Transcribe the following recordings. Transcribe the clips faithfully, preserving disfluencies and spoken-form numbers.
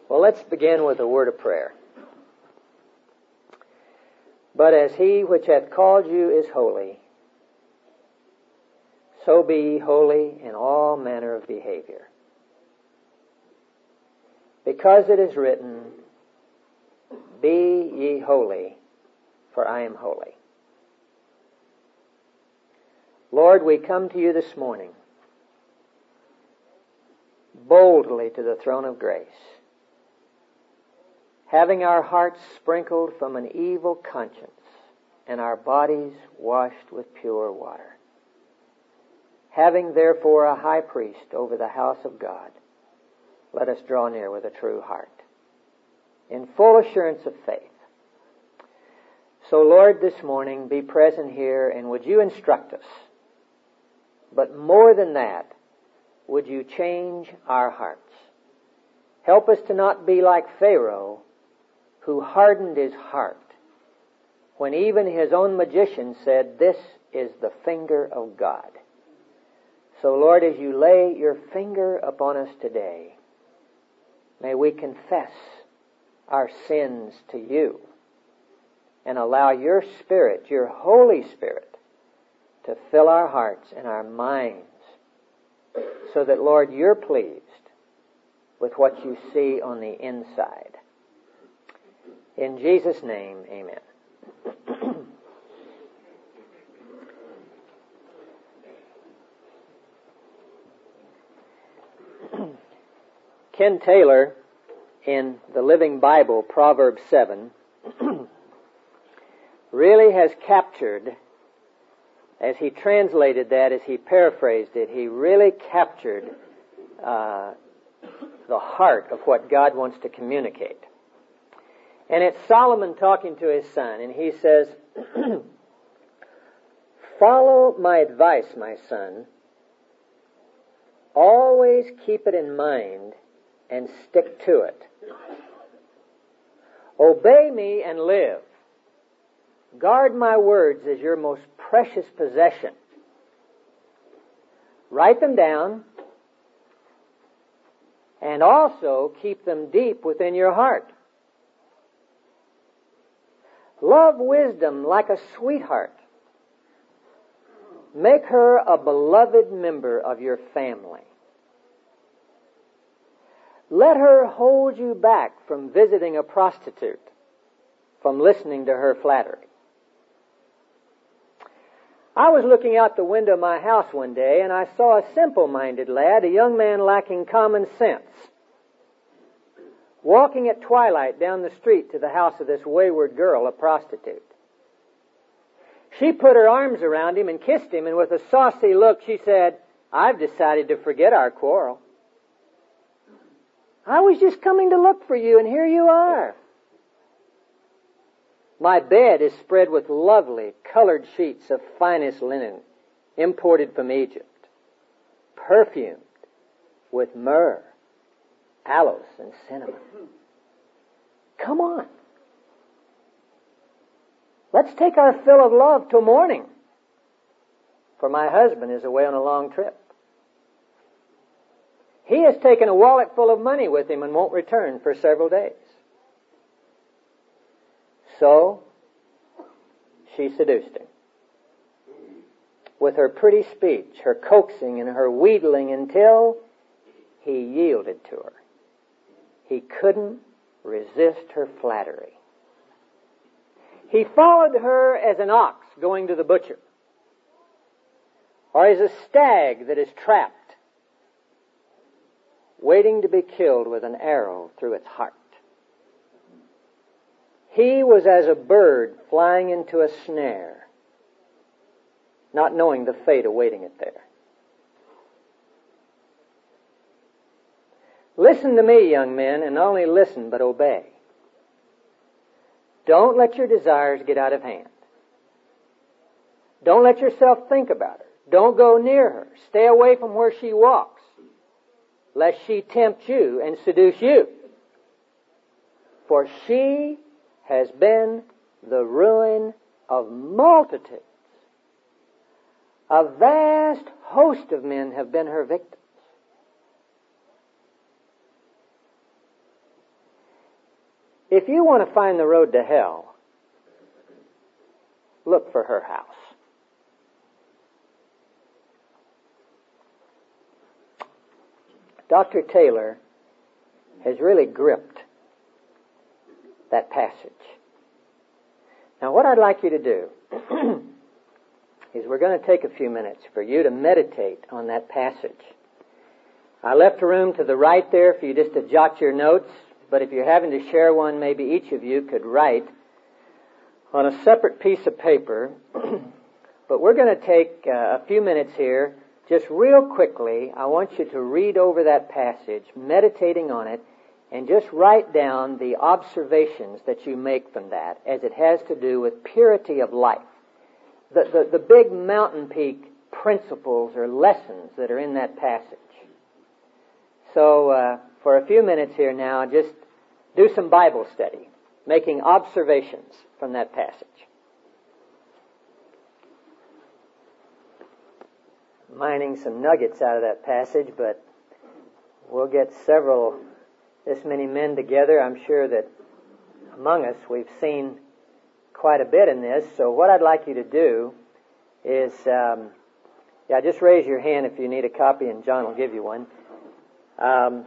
Well, let's begin with a word of prayer. But as he which hath called you is holy, so be ye holy in all manner of behavior. Because it is written, Be ye holy, for I am holy. Lord, we come to you this morning boldly to the throne of grace, having our hearts sprinkled from an evil conscience and our bodies washed with pure water. Having therefore a high priest over the house of God, let us draw near with a true heart, in full assurance of faith. So, Lord, this morning be present here, and would you instruct us? But more than that, would you change our hearts? Help us to not be like Pharaoh, who hardened his heart when even his own magician said, This is the finger of God. So, Lord, as you lay your finger upon us today, may we confess our sins to you and allow your Spirit, your Holy Spirit, to fill our hearts and our minds so that, Lord, you're pleased with what you see on the inside. In Jesus' name, amen. Ken Taylor, in the Living Bible, Proverbs seven, really has captured, as he translated that, as he paraphrased it, he really captured uh, the heart of what God wants to communicate. And it's Solomon talking to his son, and he says, Follow my advice, my son. Always keep it in mind and stick to it. Obey me and live. Guard my words as your most precious possession. Write them down and also keep them deep within your heart. Love wisdom like a sweetheart. Make her a beloved member of your family. Let her hold you back from visiting a prostitute, from listening to her flattery. I was looking out the window of my house one day, and I saw a simple-minded lad, a young man lacking common sense, walking at twilight down the street to the house of this wayward girl, a prostitute. She put her arms around him and kissed him, and with a saucy look she said, I've decided to forget our quarrel. I was just coming to look for you, and here you are. My bed is spread with lovely colored sheets of finest linen, imported from Egypt, perfumed with myrrh, aloes, and cinnamon. Come on. Let's take our fill of love till morning, for my husband is away on a long trip. He has taken a wallet full of money with him and won't return for several days. So, she seduced him. With her pretty speech, her coaxing, and her wheedling until he yielded to her. He couldn't resist her flattery. He followed her as an ox going to the butcher, or as a stag that is trapped, waiting to be killed with an arrow through its heart. He was as a bird flying into a snare, not knowing the fate awaiting it there. Listen to me, young men, and not only listen, but obey. Don't let your desires get out of hand. Don't let yourself think about her. Don't go near her. Stay away from where she walks, lest she tempt you and seduce you. For she has been the ruin of multitudes. A vast host of men have been her victims. If you want to find the road to hell, look for her house. Doctor Taylor has really gripped that passage. Now, what I'd like you to do is we're going to take a few minutes for you to meditate on that passage. I left a room to the right there for you just to jot your notes, but if you're having to share one, maybe each of you could write on a separate piece of paper. But we're going to take uh, a few minutes here. Just real quickly, I want you to read over that passage, meditating on it, and just write down the observations that you make from that as it has to do with purity of life. The, the, the big mountain peak principles or lessons that are in that passage. So, uh, for a few minutes here now, just do some Bible study, making observations from that passage. Mining some nuggets out of that passage, but we'll get several, this many men together. I'm sure that among us we've seen quite a bit in this. So what I'd like you to do is, um, yeah, just raise your hand if you need a copy, and John will give you one. Um,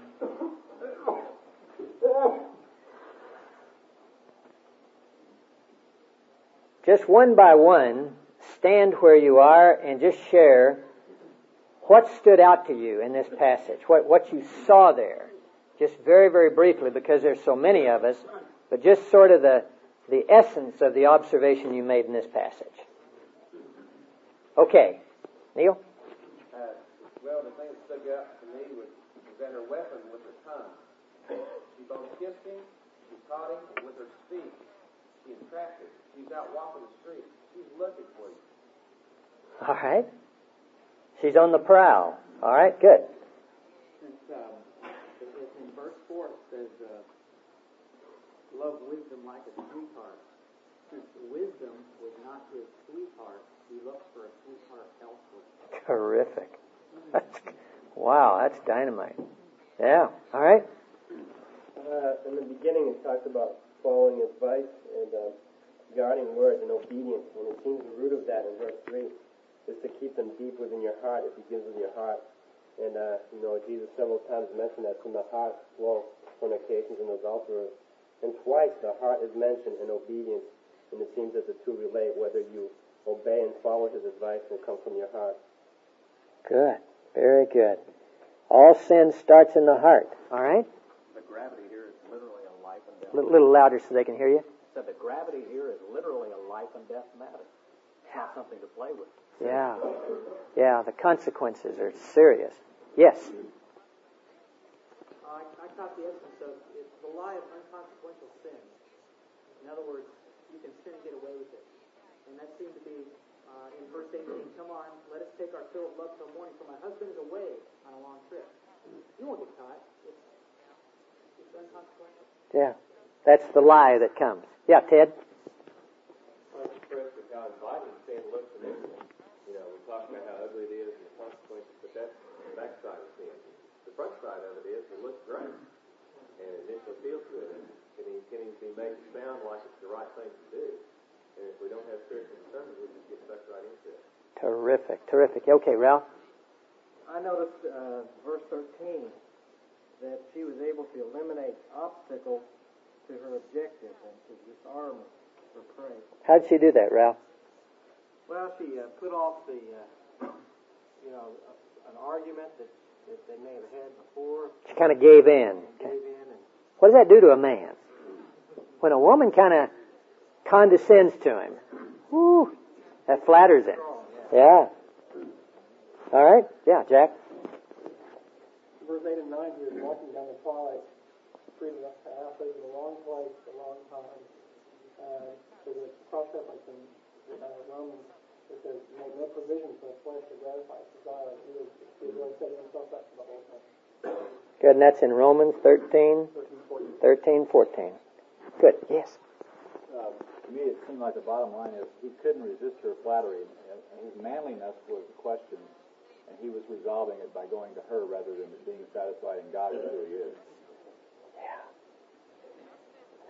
just one by one, stand where you are and just share what stood out to you in this passage, what, what you saw there. Just very, very briefly, because there's so many of us, but just sort of the, the essence of the observation you made in this passage. Okay. Neil? Uh, well, the thing that stuck out to me was, was that her weapon was her tongue. She both kissed him, she caught him, and with her speech, she entrapped him. She's out walking the street. She's looking for you. All right. She's on the prowl. All right, good. Since um, in verse four it says, uh, love wisdom like a sweetheart. Since wisdom was not his sweetheart, he looked for a sweetheart elsewhere. Terrific. That's, wow, that's dynamite. Yeah, all right. Uh, in the beginning it talks about following advice and uh, guarding words and obedience, and it seems the root of that in verse three is to keep them deep within your heart if you give with your heart. And, uh, you know, Jesus several times mentioned that from the heart flow fornications and adulterers. And twice the heart is mentioned in obedience, and it seems that the two relate, whether you obey and follow his advice will come from your heart. Good. Very good. All sin starts in the heart. All right? The gravity here is literally a life and death. A little, little louder so they can hear you. So the gravity here is literally a life and death matter. It's not something to play with. Yeah. Yeah, the consequences are serious. Yes? Uh, I, I caught the essence of it's the lie of unconsequential sin. In other words, you can sin and get away with it. And that seemed to be uh, in verse eighteen, come on, let us take our fill of love till morning, for my husband is away on a long trip. You won't get caught. It's, it's unconsequential. Yeah. That's the lie that comes. Yeah, Ted? I was impressed with how inviting sin looks in everything. You know, we talk about how ugly it is and the consequences, but that's the backside of sin. The front side of it is it looks great, and it initially appeals to it, and can even, can even be made to sound like it's the right thing to do. And if we don't have spiritual discernment, we just get sucked right into it. Terrific, terrific. Okay, Ralph? I noticed uh, verse thirteen that she was able to eliminate obstacles to her objective and to disarm her prey. How'd she do that, Ralph? Well, she uh, put off the, uh, you know, uh, an argument that, that they may have had before. She kind of gave in. Gave in and What does that do to a man? When a woman kind of condescends to him, whoo, that flatters him. strong, yeah. Yeah. All right. Yeah, Jack? Verse eight and nine here is walking down the twilight street of the house. It was a long place, a long time. Uh, so the cross-reference in uh, Romans, it says, make no provision for the flesh to gratify its desire. He was, he was really setting himself up for the whole thing. Good, and that's in Romans thirteen, thirteen, fourteen. Good, yes. Uh, to me, it seemed like the bottom line is he couldn't resist her flattery, and his manliness was the question, and he was resolving it by going to her rather than being satisfied in God as who he is. Yeah.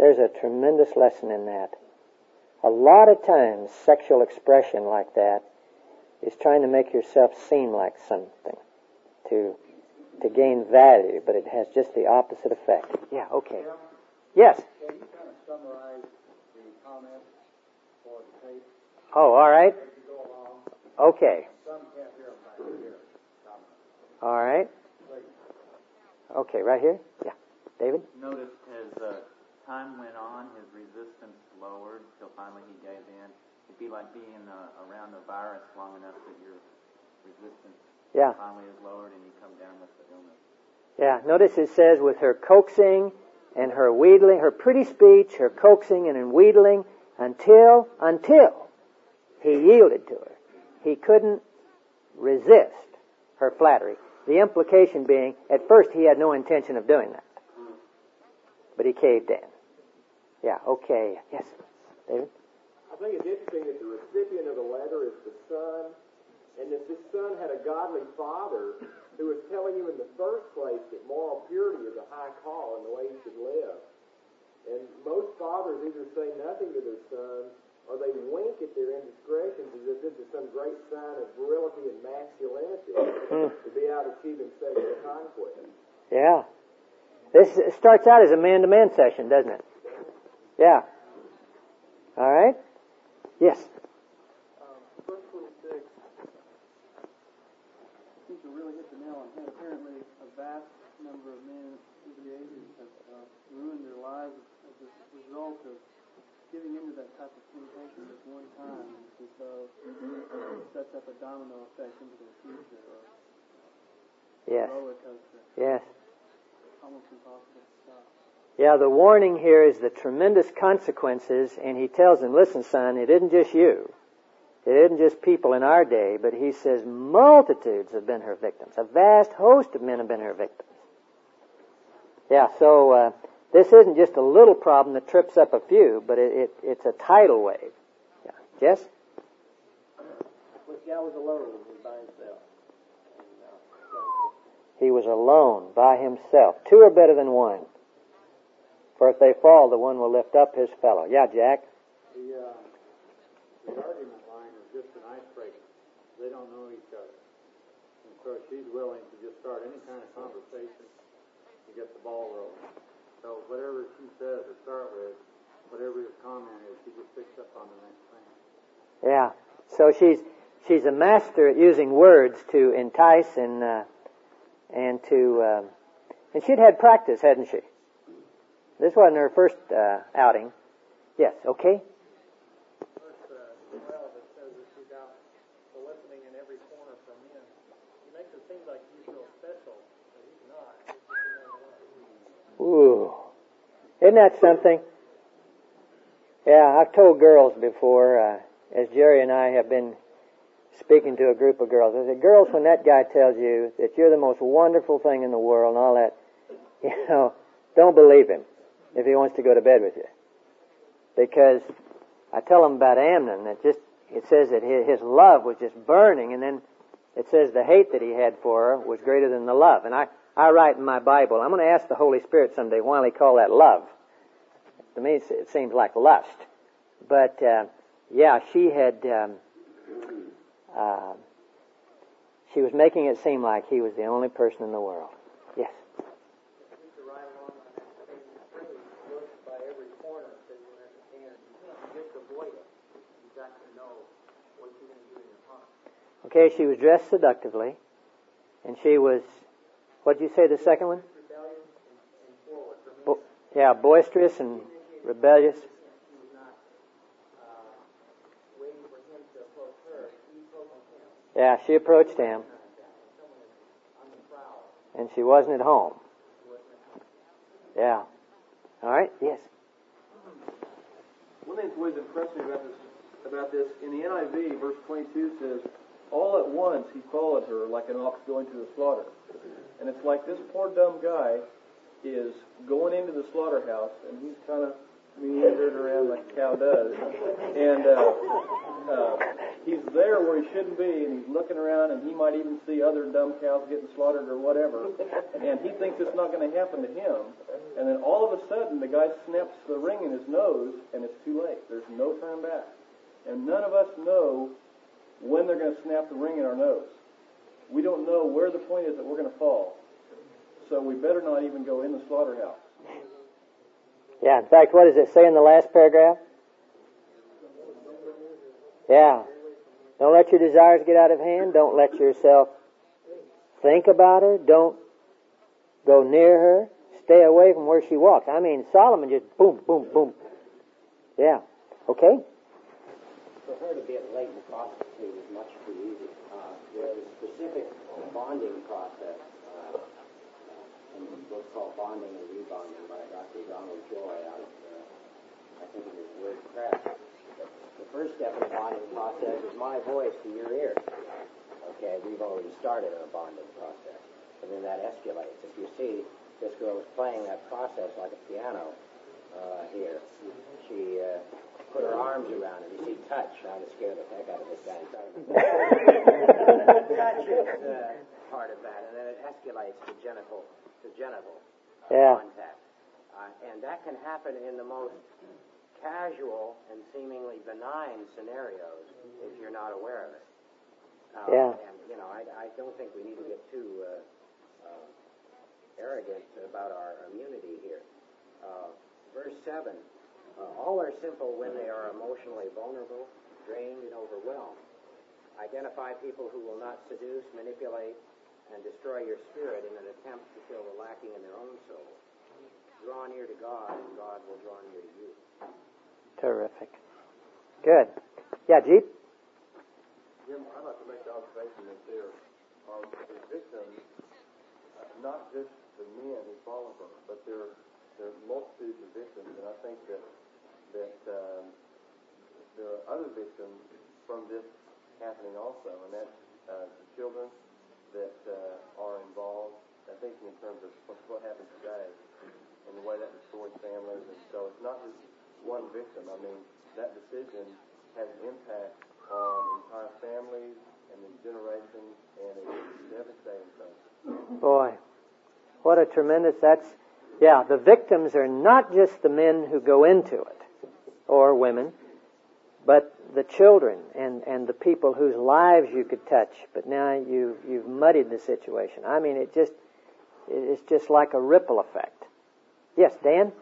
There's a tremendous lesson in that. A lot of times, sexual expression like that is trying to make yourself seem like something, to to gain value, but it has just the opposite effect. Yeah, okay. Yes? Can you kind of summarize the comments for the tape? Oh, all right. As you go along. Okay. Some can't hear them back here. Comments. All right. Please. Okay, right here? Yeah. David? Notice as uh, time went on, his resistance lowered till finally he gave in. It'd be like being uh, around a virus long enough that your resistance Yeah. finally is lowered and you come down with the illness. Yeah, notice it says with her coaxing and her wheedling, her pretty speech, her coaxing and her wheedling, until, until he yielded to her. He couldn't resist her flattery. The implication being, at first he had no intention of doing that. But he caved in. Yeah, okay. Yes, David? I think it's interesting that the recipient of the letter is the son, and that this son had a godly father who was telling him in the first place that moral purity is a high call and the way he should live. And most fathers either say nothing to their sons or they wink at their indiscretions as if this is some great sign of virility and masculinity to be out achieving sexual conquest. Yeah. This starts out as a man-to-man session, doesn't it? Yeah. All right. Yes. Um, verse twenty-six seems to really hit the nail on the head. Apparently, a vast number of men through the ages have uh, ruined their lives as a result of giving into that type of temptation at one time. And so it sets up a domino effect into their future, or Yes. a roller coaster. Yes. Almost impossible to stop. Yeah, the warning here is the tremendous consequences, and he tells them, listen, son, it isn't just you. It isn't just people in our day, but he says multitudes have been her victims. A vast host of men have been her victims. Yeah, so uh, this isn't just a little problem that trips up a few, but it, it, it's a tidal wave. Yeah. Jess? This guy was alone. He was by himself. And, uh, He was alone, by himself. Two are better than one. For if they fall, the one will lift up his fellow. Yeah, Jack? The, uh, the argument line is just an icebreaker. They don't know each other. And so she's willing to just start any kind of conversation to get the ball rolling. So whatever she says to start with, whatever his comment is, she just picks up on the next thing. Yeah. So she's she's a master at using words to entice and uh, and to uh, and she'd had practice, hadn't she? This wasn't her first uh, outing. Yes. Okay. Verse uh, twelve, it says that she's out soliciting in every corner for men. He makes it seem like he's real special, but he's not. He's just another one. Ooh. Isn't that something? Yeah, I've told girls before, uh, as Jerry and I have been speaking to a group of girls, I said, girls, when that guy tells you that you're the most wonderful thing in the world and all that, you know, don't believe him if he wants to go to bed with you. Because I tell them about Amnon, that just, it says that his, his love was just burning, and then it says the hate that he had for her was greater than the love. And I, I write in my Bible, I'm going to ask the Holy Spirit someday why they call that love. To me, it seems like lust. But, uh, yeah, she had, um, uh, she was making it seem like he was the only person in the world. Yes? Just to ride along on that same phrase, look by every corner that you understand. You can't just avoid it. You've got to know what you're going to do in your heart. Okay, she was dressed seductively, and she was, what did you say the second one? Rebellious and, and forward. For me, Bo- yeah, boisterous and rebellious. she was not uh, waiting for him to approach her. She approached him. Yeah, she approached him, Someone on the prowl. and she wasn't at home. Yeah. All right, yes. One thing that's always impressed me about this, about this, in the N I V, verse twenty-two says, all at once he followed her like an ox going to the slaughter. And it's like this poor dumb guy is going into the slaughterhouse, and he's kind of meandering around like a cow does. And uh, uh, he's there where he shouldn't be, and he's looking around, and he might even see other dumb cows getting slaughtered or whatever, and he thinks it's not going to happen to him, and then all of a sudden the guy snaps the ring in his nose, and it's too late. There's no turn back. And none of us know when they're going to snap the ring in our nose. We don't know where the point is that we're going to fall. So we better not even go in the slaughterhouse. Yeah, in fact, what does it say in the last paragraph? Yeah. Don't let your desires get out of hand. Don't let yourself think about her. Don't go near her. Stay away from where she walks. I mean, Solomon just boom, boom, boom. Yeah. Okay? For her to be a blatant prostitute is much too easy. Uh, there's a specific bonding process uh, in a book called Bonding and Rebonding by Doctor Donald Joy out of, uh, I think it is Word Press. The first step in the bonding process is my voice to your ear. Okay, we've already started our bonding process. And then that escalates. If you see, this girl is playing that process like a piano uh, here. She uh, put her arms around it. You see touch. I was scared the heck out of this guy. Touch is uh, part of that. And then it escalates to genital, to genital uh, yeah. contact. Uh, and that can happen in the most casual and seemingly benign scenarios if you're not aware of it. Uh, yeah. And, you know, I, I don't think we need to get too uh, uh, arrogant about our immunity here. Uh, verse seven, uh, all are simple when they are emotionally vulnerable, drained, and overwhelmed. Identify people who will not seduce, manipulate, and destroy your spirit in an attempt to fill the lacking in their own soul. Draw near to God, and God will draw near to you. Terrific. Good. Yeah, Jeep? Jim, I'd like to make the observation that there are the victims, uh, not just the men who fall from it, but there, there are multitudes of victims, and I think that that um, there are other victims from this happening also, and that's uh, the children that uh, are involved. I'm thinking in terms of what, what happened today and the way that destroys families, and so it's not just one victim. I mean, that decision has an impact on entire families and the generations, and it's devastating thing. Boy, what a tremendous, that's, yeah, the victims are not just the men who go into it, or women, but the children and, and the people whose lives you could touch, but now you, you've muddied the situation. I mean, it just, it's just like a ripple effect. Yes, Dan?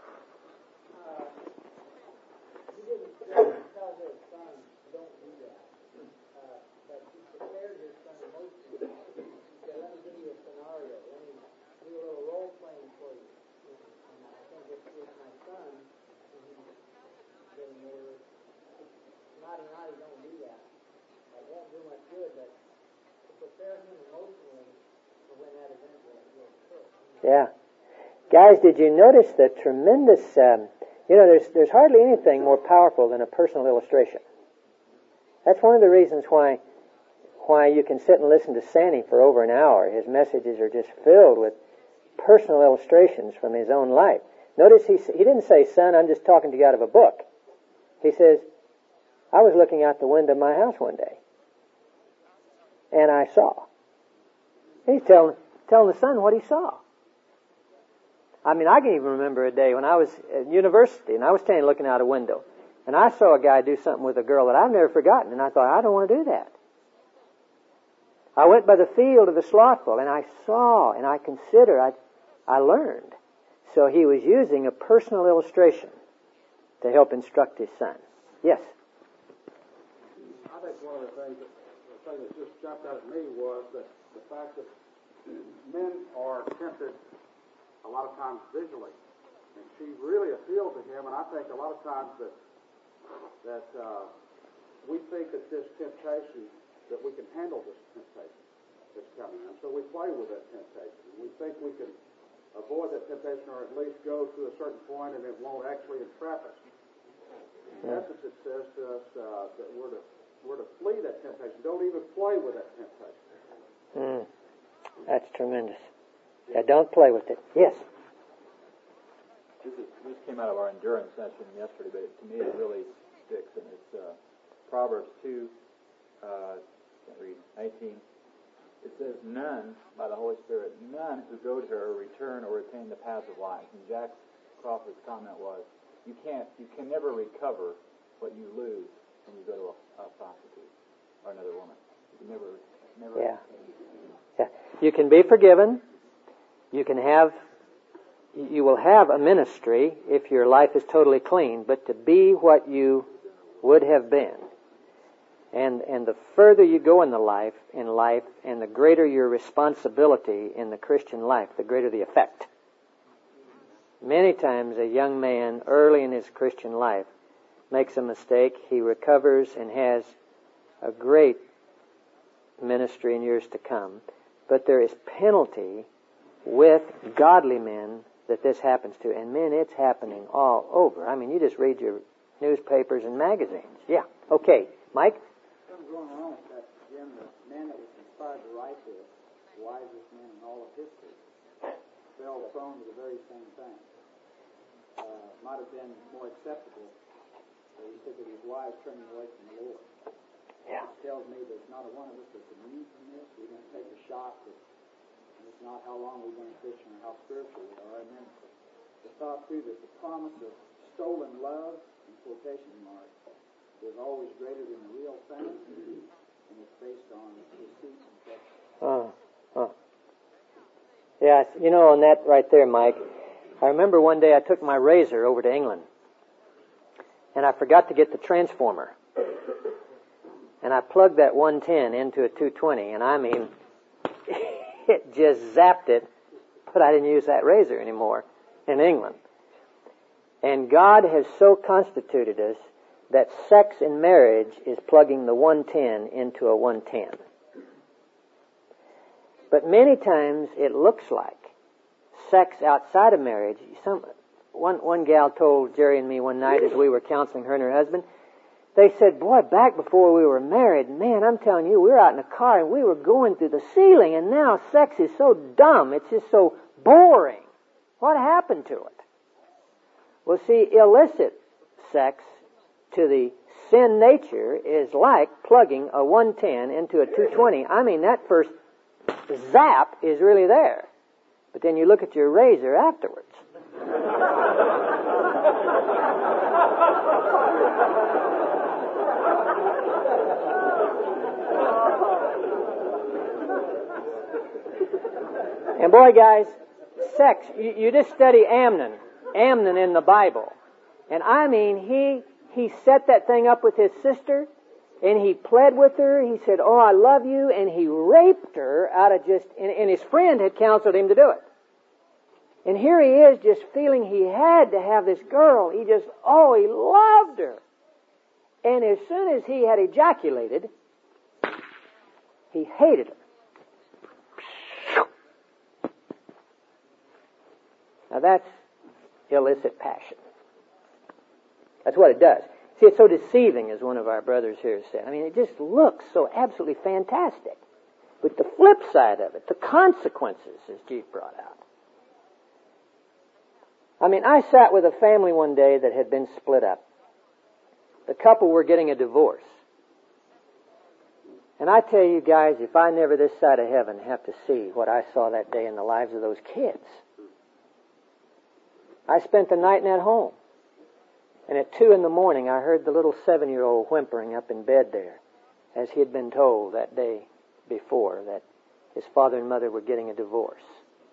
Yeah. Guys, did you notice the tremendous, um, you know, there's there's hardly anything more powerful than a personal illustration. That's one of the reasons why why you can sit and listen to Sanny for over an hour. His messages are just filled with personal illustrations from his own life. Notice he he didn't say, son, I'm just talking to you out of a book. He says, I was looking out the window of my house one day, and I saw. He's telling telling the son what he saw. I mean, I can even remember a day when I was at university and I was standing looking out a window and I saw a guy do something with a girl that I've never forgotten, and I thought, I don't want to do that. I went by the field of the slothful and I saw and I considered, I, I learned. So he was using a personal illustration to help instruct his son. Yes? I think one of the things that, the thing that just jumped out at me was that the fact that men are tempted a lot of times visually, and she really appealed to him. And I think a lot of times that that uh, we think that this temptation, that we can handle this temptation that's coming, and so we play with that temptation. We think we can avoid that temptation, or at least go to a certain point, and it won't actually entrap us. In essence, it says to us uh, that we're to we're to flee that temptation. Don't even play with that temptation. Mm. That's tremendous. Yeah, don't play with it. Yes? This, is, this came out of our endurance session yesterday, but to me it really sticks, and it's uh, Proverbs two uh, can't read, nineteen, it says none, by the Holy Spirit, none who go to her return or retain the paths of life. And Jack Crawford's comment was, you can't, you can never recover what you lose when you go to a, a prostitute or another woman. You can never, never. Yeah. Yeah. You can be forgiven. You can have, you will have a ministry if your life is totally clean, but to be what you would have been. And and the further you go in the life, in life, and the greater your responsibility in the Christian life, the greater the effect. Many times a young man early in his Christian life makes a mistake, he recovers and has a great ministry in years to come. But there is penalty with godly men that this happens to. And men, it's happening all over. I mean, you just read your newspapers and magazines. Yeah. Okay. Mike? Something's going on with that, Jim. The man that was inspired to write this, the wisest man in all of history, fell prone to the very same thing. Uh, might have been more acceptable, but he said that his wives turning away from the Lord. Yeah. It tells me there's not a one of us that's immune from this. We're going to take a shot, but it's not how long we've been Christian or how spiritual we are. And then the thought, too, that the promise of stolen love, in quotation marks, is always greater than the real thing, and it's based on deceit and deception. Oh, oh. Yeah, you know, on that right there, Mike, I remember one day I took my razor over to England, and I forgot to get the transformer. And I plugged that one ten into a two twenty, and I mean, it just zapped it, but I didn't use that razor anymore in England. And God has so constituted us that sex in marriage is plugging the one ten into a one ten. But many times it looks like sex outside of marriage. Some one one gal told Jerry and me one night as we were counseling her and her husband, they said, boy, back before we were married, man, I'm telling you, we were out in a car and we were going through the ceiling, and now sex is so dumb. It's just so boring. What happened to it? Well, see, illicit sex to the sin nature is like plugging a one ten into a two twenty. I mean, that first zap is really there. But then you look at your razor afterwards. And boy, guys, sex, you, you just study Amnon, Amnon in the Bible. And I mean, he he set that thing up with his sister, and he pled with her. He said, oh, I love you, and he raped her out of just, and, and his friend had counseled him to do it. And here he is just feeling he had to have this girl. He just, oh, he loved her. And as soon as he had ejaculated, he hated her. Now that's illicit passion. That's what it does. See, it's so deceiving, as one of our brothers here said. I mean, it just looks so absolutely fantastic. But the flip side of it, the consequences, as Jeep brought out. I mean, I sat with a family one day that had been split up. The couple were getting a divorce. And I tell you guys, if I never this side of heaven have to see what I saw that day in the lives of those kids. I spent the night in that home. And at two in the morning, I heard the little seven-year-old whimpering up in bed there, as he had been told that day before that his father and mother were getting a divorce.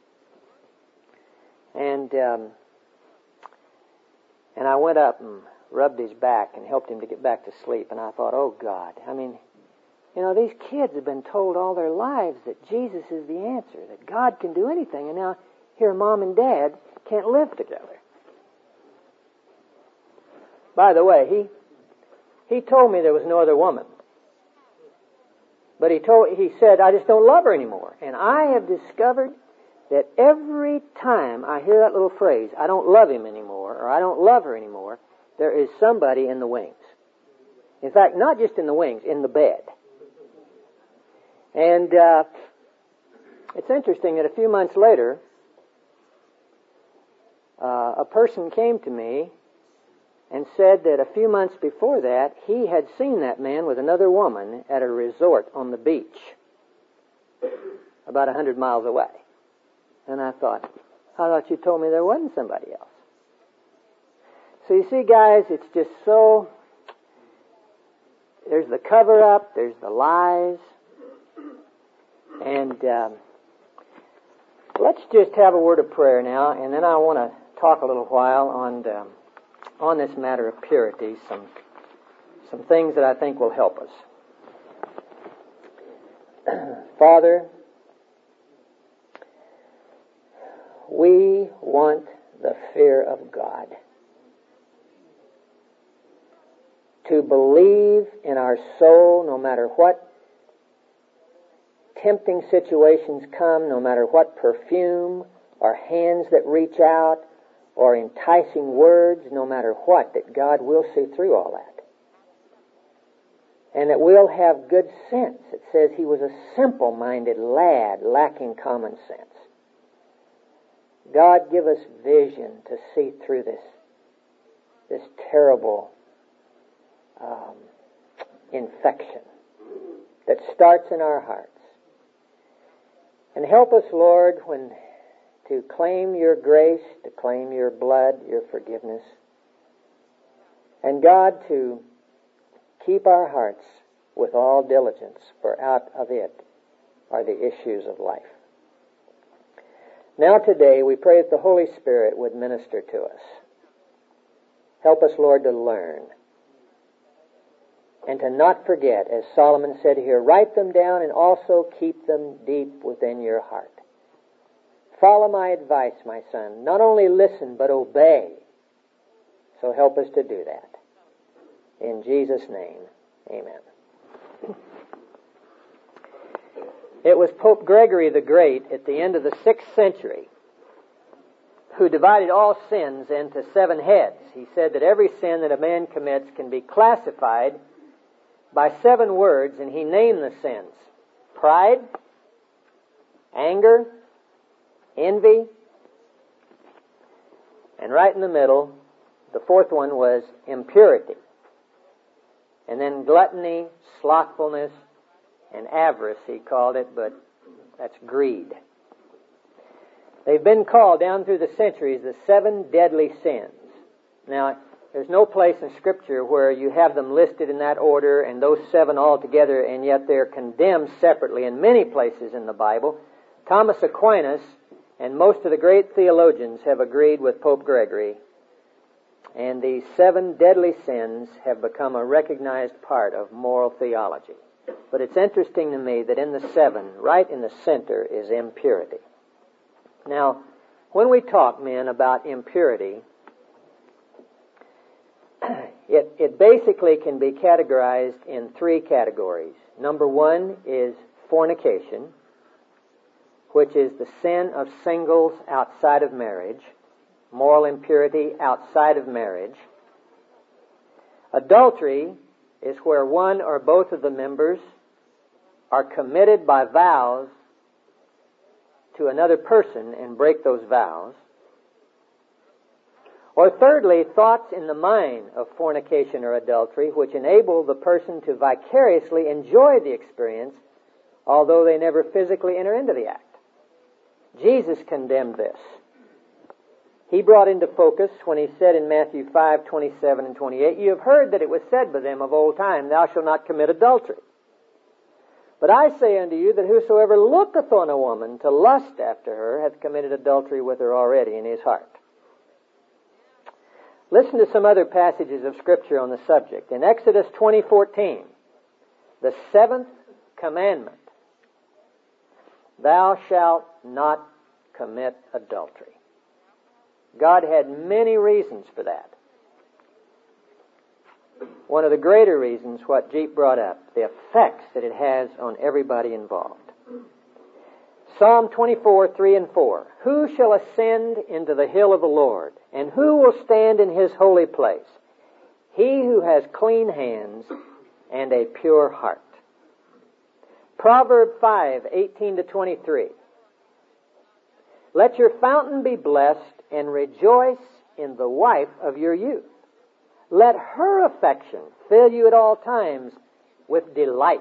And um, and I went up and rubbed his back and helped him to get back to sleep. And I thought, oh, God, I mean, you know, these kids have been told all their lives that Jesus is the answer, that God can do anything. And now here mom and dad can't live together. By the way, he he told me there was no other woman. But he told he said, I just don't love her anymore. And I have discovered that every time I hear that little phrase, I don't love him anymore, or I don't love her anymore, there is somebody in the wings. In fact, not just in the wings, in the bed. And uh, it's interesting that a few months later, uh, a person came to me and said that a few months before that, he had seen that man with another woman at a resort on the beach about a hundred miles away. And I thought, I thought you told me there wasn't somebody else. So you see, guys, it's just so, there's the cover-up, there's the lies, and um, let's just have a word of prayer now, and then I want to talk a little while on um, on this matter of purity, some some things that I think will help us. Father, we want the fear of God. To believe in our soul no matter what tempting situations come, no matter what perfume or hands that reach out or enticing words, no matter what, that God will see through all that. And that we'll have good sense. It says he was a simple-minded lad lacking common sense. God, give us vision to see through this, this terrible um, infection that starts in our hearts. And help us, Lord, when to claim your grace, to claim your blood, your forgiveness. And God, to keep our hearts with all diligence, for out of it are the issues of life. Now today, we pray that the Holy Spirit would minister to us. Help us, Lord, to learn. And to not forget, as Solomon said here, write them down and also keep them deep within your heart. Follow my advice, my son. Not only listen, but obey. So help us to do that. In Jesus' name, amen. It was Pope Gregory the Great at the end of the sixth century who divided all sins into seven heads. He said that every sin that a man commits can be classified by seven words, and he named the sins: pride, anger, envy, and right in the middle, the fourth one was impurity. And then gluttony, slothfulness, and avarice, he called it, but that's greed. They've been called down through the centuries the seven deadly sins. Now, there's no place in Scripture where you have them listed in that order and those seven all together, and yet they're condemned separately in many places in the Bible. Thomas Aquinas and most of the great theologians have agreed with Pope Gregory, and these seven deadly sins have become a recognized part of moral theology. But it's interesting to me that in the seven, right in the center, is impurity. Now, when we talk, men, about impurity, it, it basically can be categorized in three categories. Number one is fornication, which is the sin of singles outside of marriage, moral impurity outside of marriage. Adultery is where one or both of the members are committed by vows to another person and break those vows. Or thirdly, thoughts in the mind of fornication or adultery, which enable the person to vicariously enjoy the experience, although they never physically enter into the act. Jesus condemned this. He brought into focus when he said in Matthew five, twenty-seven and twenty-eight, "You have heard that it was said by them of old time, Thou shalt not commit adultery. But I say unto you that whosoever looketh on a woman to lust after her hath committed adultery with her already in his heart." Listen to some other passages of Scripture on the subject. In Exodus twenty fourteen, the seventh commandment, "Thou shalt not commit adultery." God had many reasons for that. One of the greater reasons, what Jeep brought up, the effects that it has on everybody involved. Psalm twenty-four, three and four. "Who shall ascend into the hill of the Lord? And who will stand in his holy place? He who has clean hands and a pure heart." Proverbs five, eighteen to twenty-three. "Let your fountain be blessed, and rejoice in the wife of your youth. Let her affection fill you at all times with delight.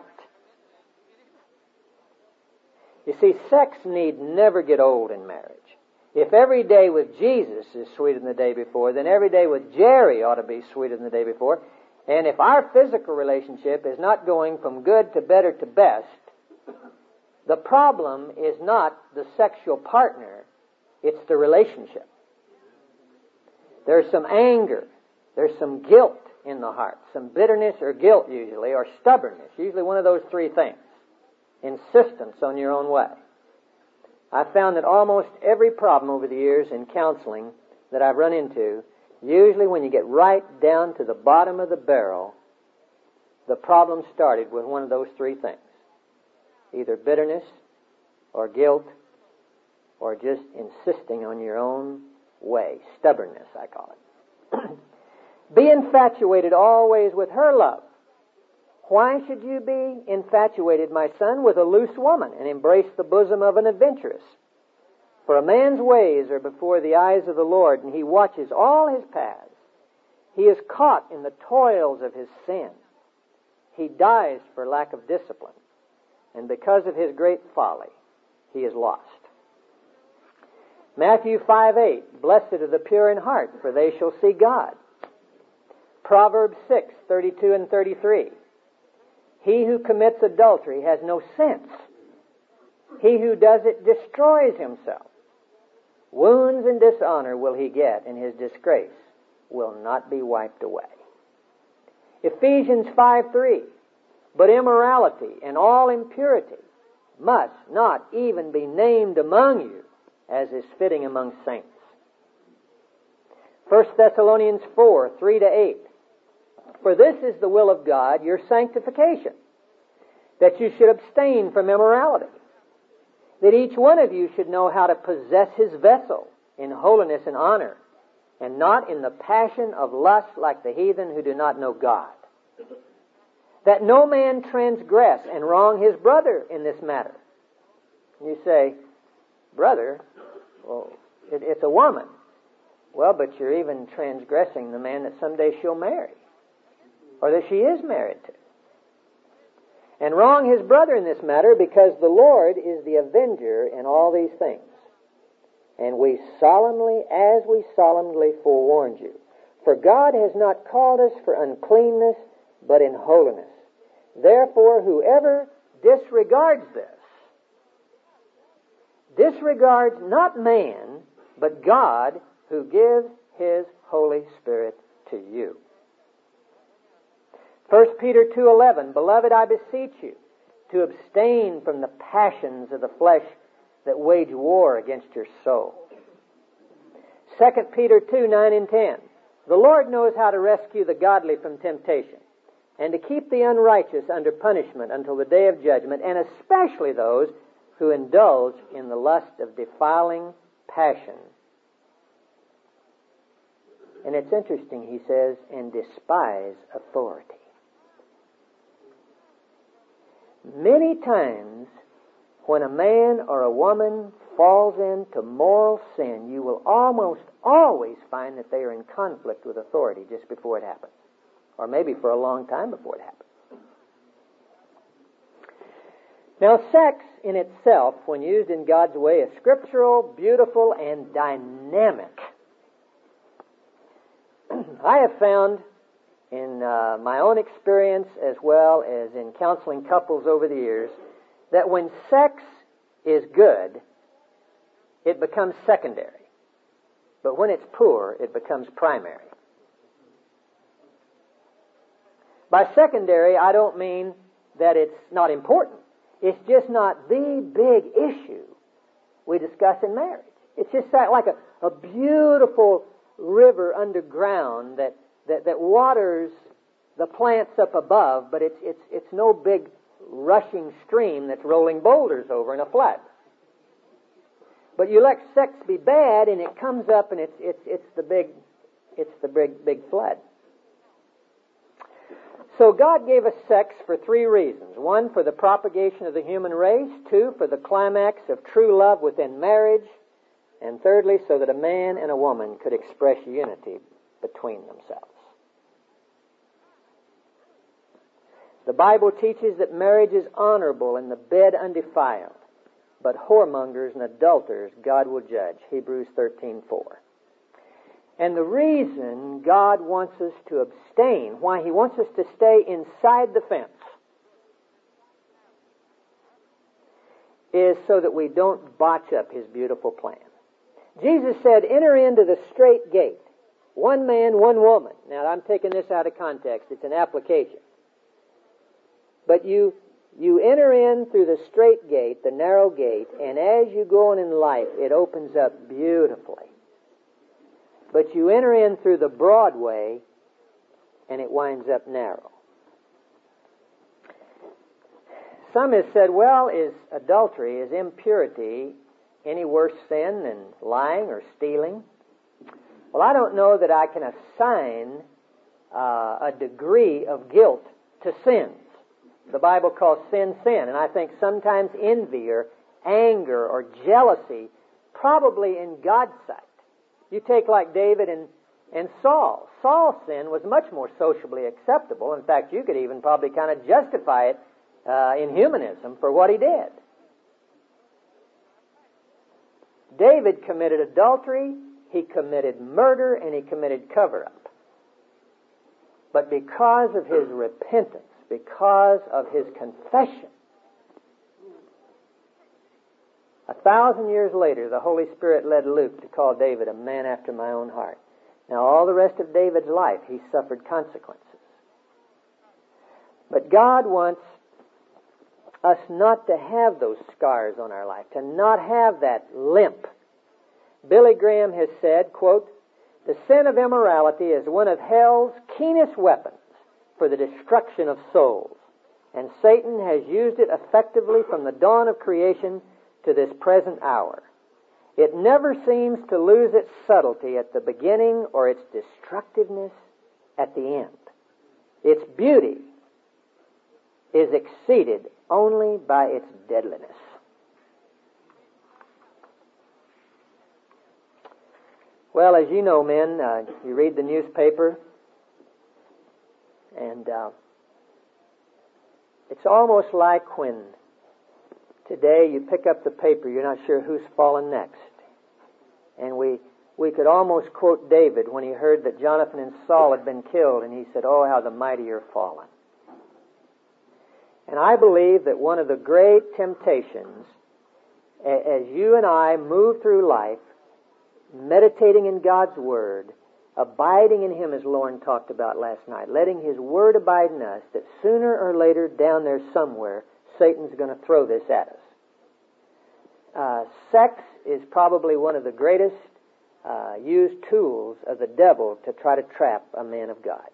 You see, sex need never get old in marriage. If every day with Jesus is sweeter than the day before, then every day with Jerry ought to be sweeter than the day before. And if our physical relationship is not going from good to better to best, the problem is not the sexual partner, it's the relationship. There's some anger, there's some guilt in the heart, some bitterness or guilt usually, or stubbornness, usually one of those three things. Insistence on your own way. I've found that almost every problem over the years in counseling that I've run into, usually when you get right down to the bottom of the barrel, the problem started with one of those three things. Either bitterness or guilt or just insisting on your own way. Stubbornness, I call it. Be infatuated always with her love. Why should you be infatuated, my son, with a loose woman and embrace the bosom of an adventuress? For a man's ways are before the eyes of the Lord, and he watches all his paths. He is caught in the toils of his sin. He dies for lack of discipline, and because of his great folly, he is lost. Matthew five eight, blessed are the pure in heart, for they shall see God. Proverbs six thirty-two and thirty-three, he who commits adultery has no sense. He who does it destroys himself. Wounds and dishonor will he get, and his disgrace will not be wiped away. Ephesians five three, but immorality and all impurity must not even be named among you, as is fitting among saints. First Thessalonians four three to eight, for this is the will of God, your sanctification, that you should abstain from immorality, that each one of you should know how to possess his vessel in holiness and honor, and not in the passion of lust like the heathen who do not know God. That no man transgress and wrong his brother in this matter. You say, brother, well, it, it's a woman. Well, but you're even transgressing the man that someday she'll marry, or that she is married to. And wrong his brother in this matter, because the Lord is the avenger in all these things. And we solemnly, as we solemnly forewarned you, for God has not called us for uncleanness, but in holiness. Therefore, whoever disregards this, disregards not man, but God, who gives His Holy Spirit to you. First Peter two eleven, beloved, I beseech you to abstain from the passions of the flesh that wage war against your soul. Second Peter two nine and ten, the Lord knows how to rescue the godly from temptation, and to keep the unrighteous under punishment until the day of judgment, and especially those who indulge in the lust of defiling passion. And it's interesting, he says, and despise authority. Many times, when a man or a woman falls into moral sin, you will almost always find that they are in conflict with authority just before it happens. Or maybe for a long time before it happens. Now, sex in itself, when used in God's way, is scriptural, beautiful, and dynamic. I have found in uh, my own experience, as well as in counseling couples over the years, that when sex is good, it becomes secondary. But when it's poor, it becomes primary. By secondary, I don't mean that it's not important. It's just not the big issue we discuss in marriage. It's just like a, a beautiful river underground that, that, that waters the plants up above, but it's, it's, it's no big rushing stream that's rolling boulders over in a flood. But you let sex be bad, and it comes up, and it's, it's, it's the big, it's the big, big flood. So God gave us sex for three reasons. One, for the propagation of the human race. Two, for the climax of true love within marriage. And thirdly, so that a man and a woman could express unity between themselves. The Bible teaches that marriage is honorable and the bed undefiled, but whoremongers and adulterers God will judge. Hebrews thirteen four. And the reason God wants us to abstain, why He wants us to stay inside the fence, is so that we don't botch up His beautiful plan. Jesus said, enter into the straight gate. One man, one woman. Now, I'm taking this out of context. It's an application. But you you enter in through the straight gate, the narrow gate, and as you go on in life, it opens up beautifully. But you enter in through the broad way, and it winds up narrow. Some have said, well, is adultery, is impurity any worse sin than lying or stealing? Well, I don't know that I can assign uh, a degree of guilt to sins. The Bible calls sin, sin. And I think sometimes envy or anger or jealousy, probably in God's sight. You take like David and, and Saul. Saul's sin was much more sociably acceptable. In fact, you could even probably kind of justify it uh, in humanism for what he did. David committed adultery, he committed murder, and he committed cover-up. But because of his repentance, because of his confession, a thousand years later, the Holy Spirit led Luke to call David a man after my own heart. Now, all the rest of David's life, he suffered consequences. But God wants us not to have those scars on our life, to not have that limp. Billy Graham has said, quote, the sin of immorality is one of hell's keenest weapons for the destruction of souls, and Satan has used it effectively from the dawn of creation to this present hour. It never seems to lose its subtlety at the beginning or its destructiveness at the end. Its beauty is exceeded only by its deadliness. Well, as you know, men, uh, you read the newspaper, and uh, it's almost like when today you pick up the paper, you're not sure who's fallen next. And we we could almost quote David when he heard that Jonathan and Saul had been killed, and he said, oh, how the mighty are fallen. And I believe that one of the great temptations, as you and I move through life, meditating in God's Word, abiding in Him as Lauren talked about last night, letting His Word abide in us, that sooner or later down there somewhere, Satan's going to throw this at us. Uh, sex is probably one of the greatest uh, used tools of the devil to try to trap a man of God.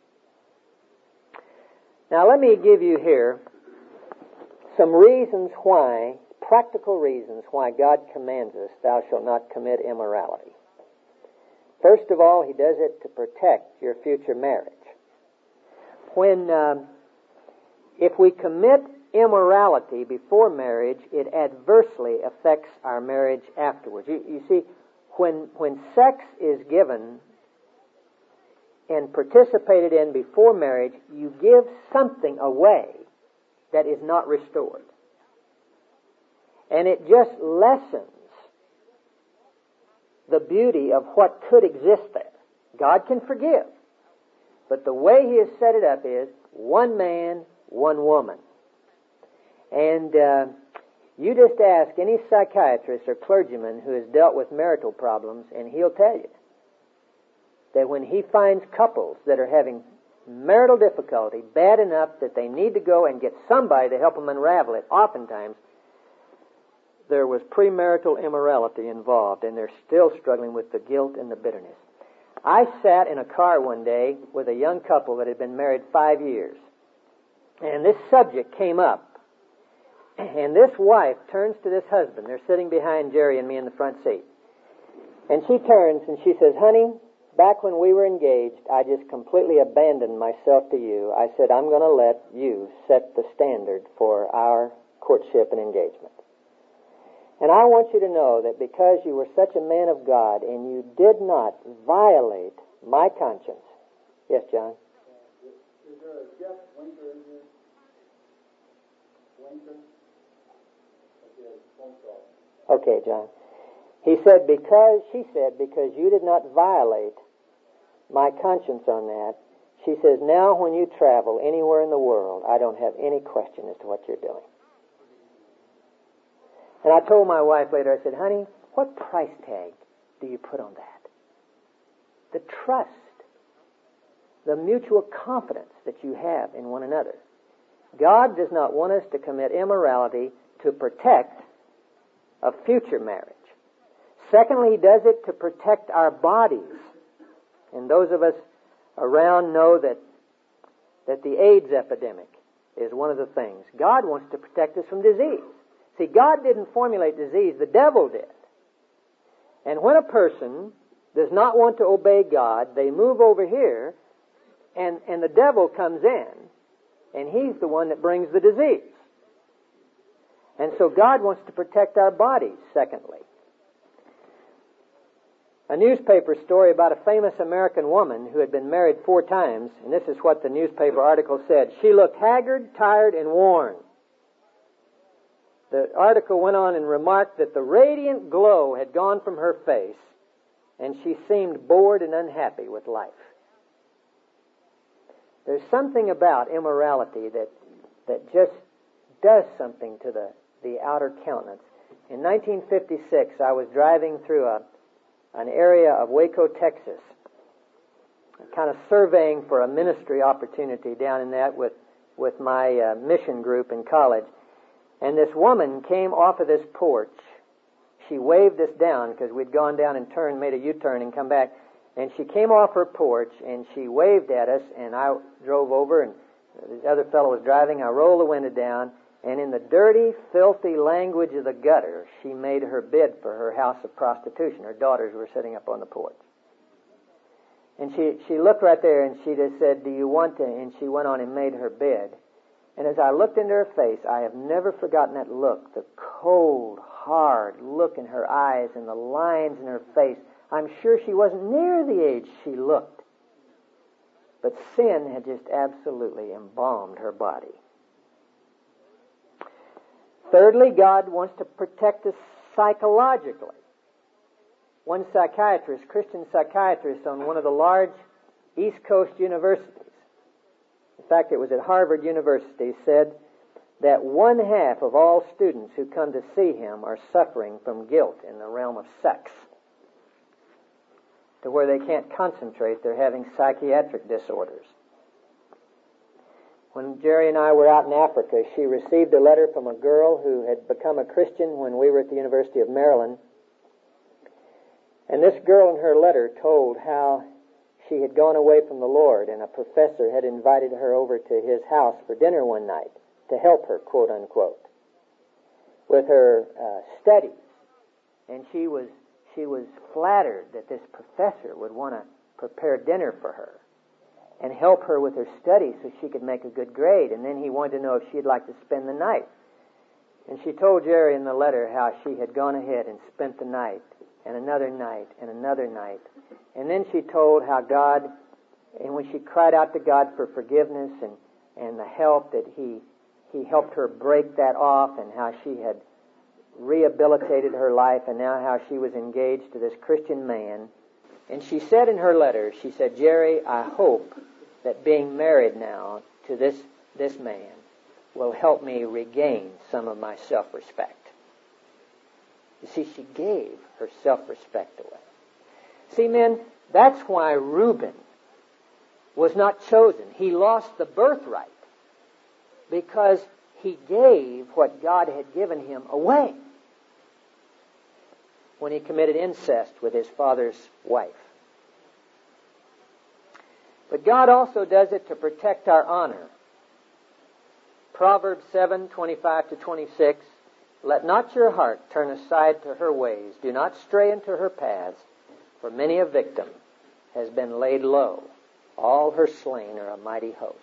Now let me give you here some reasons why, practical reasons why God commands us, thou shalt not commit immorality. First of all, He does it to protect your future marriage. When, um, if we commit immorality before marriage, it adversely affects our marriage afterwards. You, you see, when when sex is given and participated in before marriage, you give something away that is not restored. And it just lessens the beauty of what could exist there. God can forgive. But the way He has set it up is one man, one woman. And uh, you just ask any psychiatrist or clergyman who has dealt with marital problems, and he'll tell you that when he finds couples that are having marital difficulty bad enough that they need to go and get somebody to help them unravel it, oftentimes there was premarital immorality involved, and they're still struggling with the guilt and the bitterness. I sat in a car one day with a young couple that had been married five years, and this subject came up. And this wife turns to this husband. They're sitting behind Jerry and me in the front seat. And she turns and she says, honey, back when we were engaged, I just completely abandoned myself to you. I said, I'm going to let you set the standard for our courtship and engagement. And I want you to know that because you were such a man of God and you did not violate my conscience. Yes, John? Is there a Jeff Winker in here? Winter. Okay, John. He said, because, she said, because you did not violate my conscience on that, she says, now when you travel anywhere in the world, I don't have any question as to what you're doing. And I told my wife later, I said, honey, what price tag do you put on that? The trust, the mutual confidence that you have in one another. God does not want us to commit immorality to protect a future marriage. Secondly, He does it to protect our bodies. And those of us around know that that the AIDS epidemic is one of the things. God wants to protect us from disease. See, God didn't formulate disease, the devil did. And when a person does not want to obey God, they move over here, and, and the devil comes in, and he's the one that brings the disease. And so God wants to protect our bodies, secondly. A newspaper story about a famous American woman who had been married four times, and this is what the newspaper article said. She looked haggard, tired, and worn. The article went on and remarked that the radiant glow had gone from her face, and she seemed bored and unhappy with life. There's something about immorality that that just does something to the, the outer countenance. In nineteen fifty-six, I was driving through a an area of Waco, Texas, kind of surveying for a ministry opportunity down in that with, with my uh, mission group in college. And this woman came off of this porch. She waved us down because we'd gone down and turned, made a U-turn and come back. And she came off her porch and she waved at us, and I drove over, and the other fellow was driving. I rolled the window down, and in the dirty, filthy language of the gutter, she made her bid for her house of prostitution. Her daughters were sitting up on the porch. And she, she looked right there, and she just said, do you want to? And she went on and made her bid. And as I looked into her face, I have never forgotten that look, the cold, hard look in her eyes and the lines in her face. I'm sure she wasn't near the age she looked. But sin had just absolutely embalmed her body. Thirdly, God wants to protect us psychologically. One psychiatrist, Christian psychiatrist on one of the large East Coast universities, in fact it was at Harvard University, said that one half of all students who come to see him are suffering from guilt in the realm of sex. To where they can't concentrate, they're having psychiatric disorders. When Jerry and I were out in Africa, she received a letter from a girl who had become a Christian when we were at the University of Maryland. And this girl in her letter told how she had gone away from the Lord, and a professor had invited her over to his house for dinner one night to help her, quote unquote, with her uh, studies. And she was she was flattered that this professor would want to prepare dinner for her and help her with her studies so she could make a good grade. And then he wanted to know if she'd like to spend the night. And she told Jerry in the letter how she had gone ahead and spent the night, and another night, and another night. And then she told how God, and when she cried out to God for forgiveness and, and the help, that he, he helped her break that off, and how she had rehabilitated her life, and now how she was engaged to this Christian man. And she said in her letter, she said, Jerry, I hope that being married now to this, this man will help me regain some of my self-respect. You see, she gave her self-respect away. See, men, that's why Reuben was not chosen. He lost the birthright because he gave what God had given him away when he committed incest with his father's wife. But God also does it to protect our honor. Proverbs seven, twenty-five to twenty-six, let not your heart turn aside to her ways. Do not stray into her paths, for many a victim has been laid low. All her slain are a mighty host.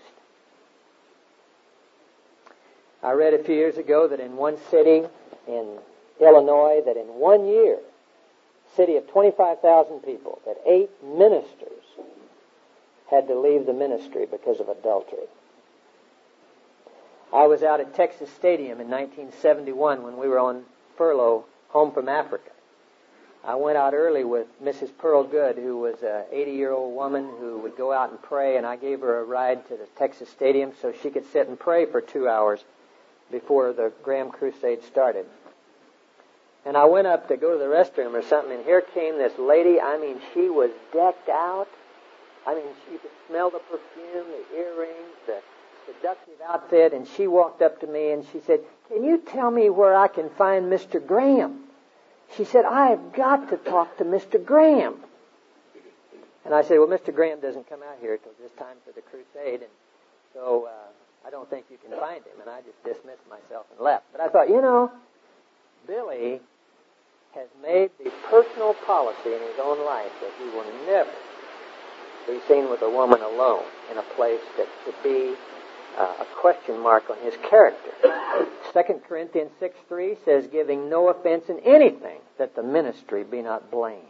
I read a few years ago that in one city in Illinois, that in one year, city of twenty-five thousand people, that eight ministers had to leave the ministry because of adultery. I was out at Texas Stadium in nineteen seventy-one when we were on furlough home from Africa. I went out early with Missus Pearl Good, who was an eighty-year-old woman who would go out and pray, and I gave her a ride to the Texas Stadium so she could sit and pray for two hours before the Graham Crusade started. And I went up to go to the restroom or something, and here came this lady. I mean, she was decked out. I mean, you could smell the perfume, the earrings, the seductive outfit, and she walked up to me and she said, "Can you tell me where I can find Mister Graham?" She said, "I have got to talk to Mister Graham." And I said, "Well, Mister Graham doesn't come out here till this time for the crusade, and so uh, I don't think you can find him." And I just dismissed myself and left. But I thought, you know, Billy has made the personal policy in his own life that he will never be seen with a woman alone in a place that could be uh, a question mark on his character. Second Corinthians six three says, "Giving no offense in anything, that the ministry be not blamed."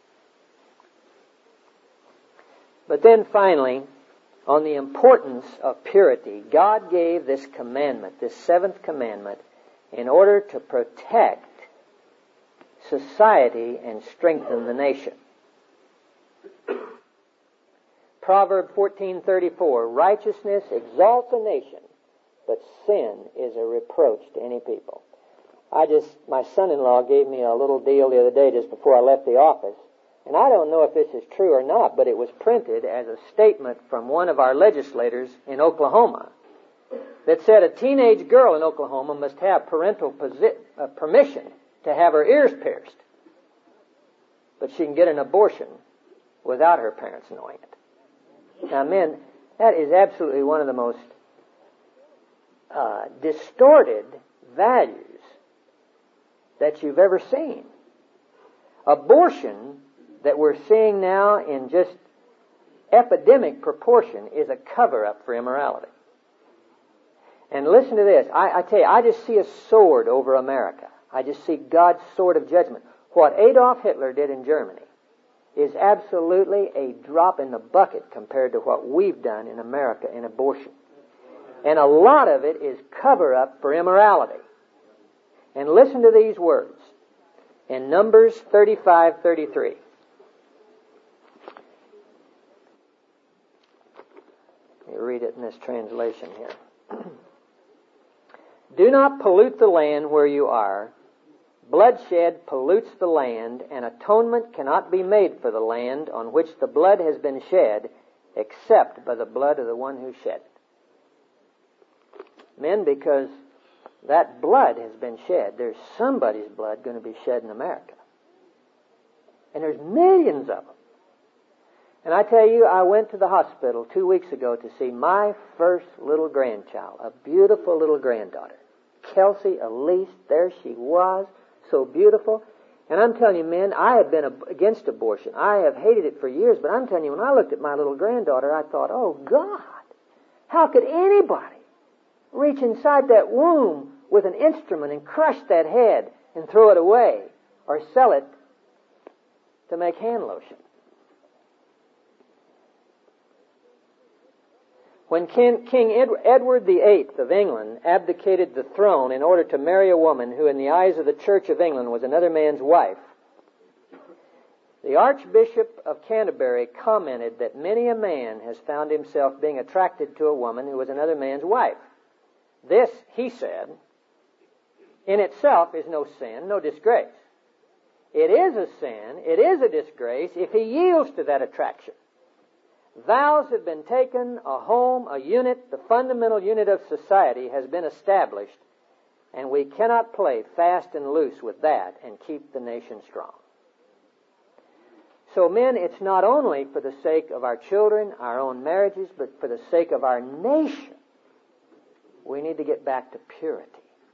But then finally, on the importance of purity, God gave this commandment, this seventh commandment, in order to protect society and strengthen the nation. Proverb fourteen thirty-four, "Righteousness exalts a nation, but sin is a reproach to any people." I just, my son-in-law gave me a little deal the other day just before I left the office, and I don't know if this is true or not, but it was printed as a statement from one of our legislators in Oklahoma that said a teenage girl in Oklahoma must have parental posi- uh, permission to have her ears pierced, but she can get an abortion without her parents knowing it. Now, men, that is absolutely one of the most uh, distorted values that you've ever seen. Abortion that we're seeing now in just epidemic proportion is a cover-up for immorality. And listen to this. I, I tell you, I just see a sword over America. I just see God's sword of judgment. What Adolf Hitler did in Germany is absolutely a drop in the bucket compared to what we've done in America in abortion. And a lot of it is cover-up for immorality. And listen to these words in Numbers thirty-five thirty-three. Let me read it in this translation here. "Do not pollute the land where you are. Bloodshed pollutes the land, and atonement cannot be made for the land on which the blood has been shed, except by the blood of the one who shed it." Men, because that blood has been shed, there's somebody's blood going to be shed in America. And there's millions of them. And I tell you, I went to the hospital two weeks ago to see my first little grandchild, a beautiful little granddaughter. Kelsey Elise, there she was, so beautiful. And I'm telling you, men, I have been against abortion. I have hated it for years, but I'm telling you, when I looked at my little granddaughter, I thought, oh, God, how could anybody reach inside that womb with an instrument and crush that head and throw it away or sell it to make hand lotion? When King Edward the Eighth of England abdicated the throne in order to marry a woman who, in the eyes of the Church of England, was another man's wife, the Archbishop of Canterbury commented that many a man has found himself being attracted to a woman who was another man's wife. This, he said, in itself is no sin, no disgrace. It is a sin, it is a disgrace if he yields to that attraction. Vows have been taken, a home, a unit, the fundamental unit of society has been established, and we cannot play fast and loose with that and keep the nation strong. So, men, it's not only for the sake of our children, our own marriages, but for the sake of our nation. We need to get back to purity.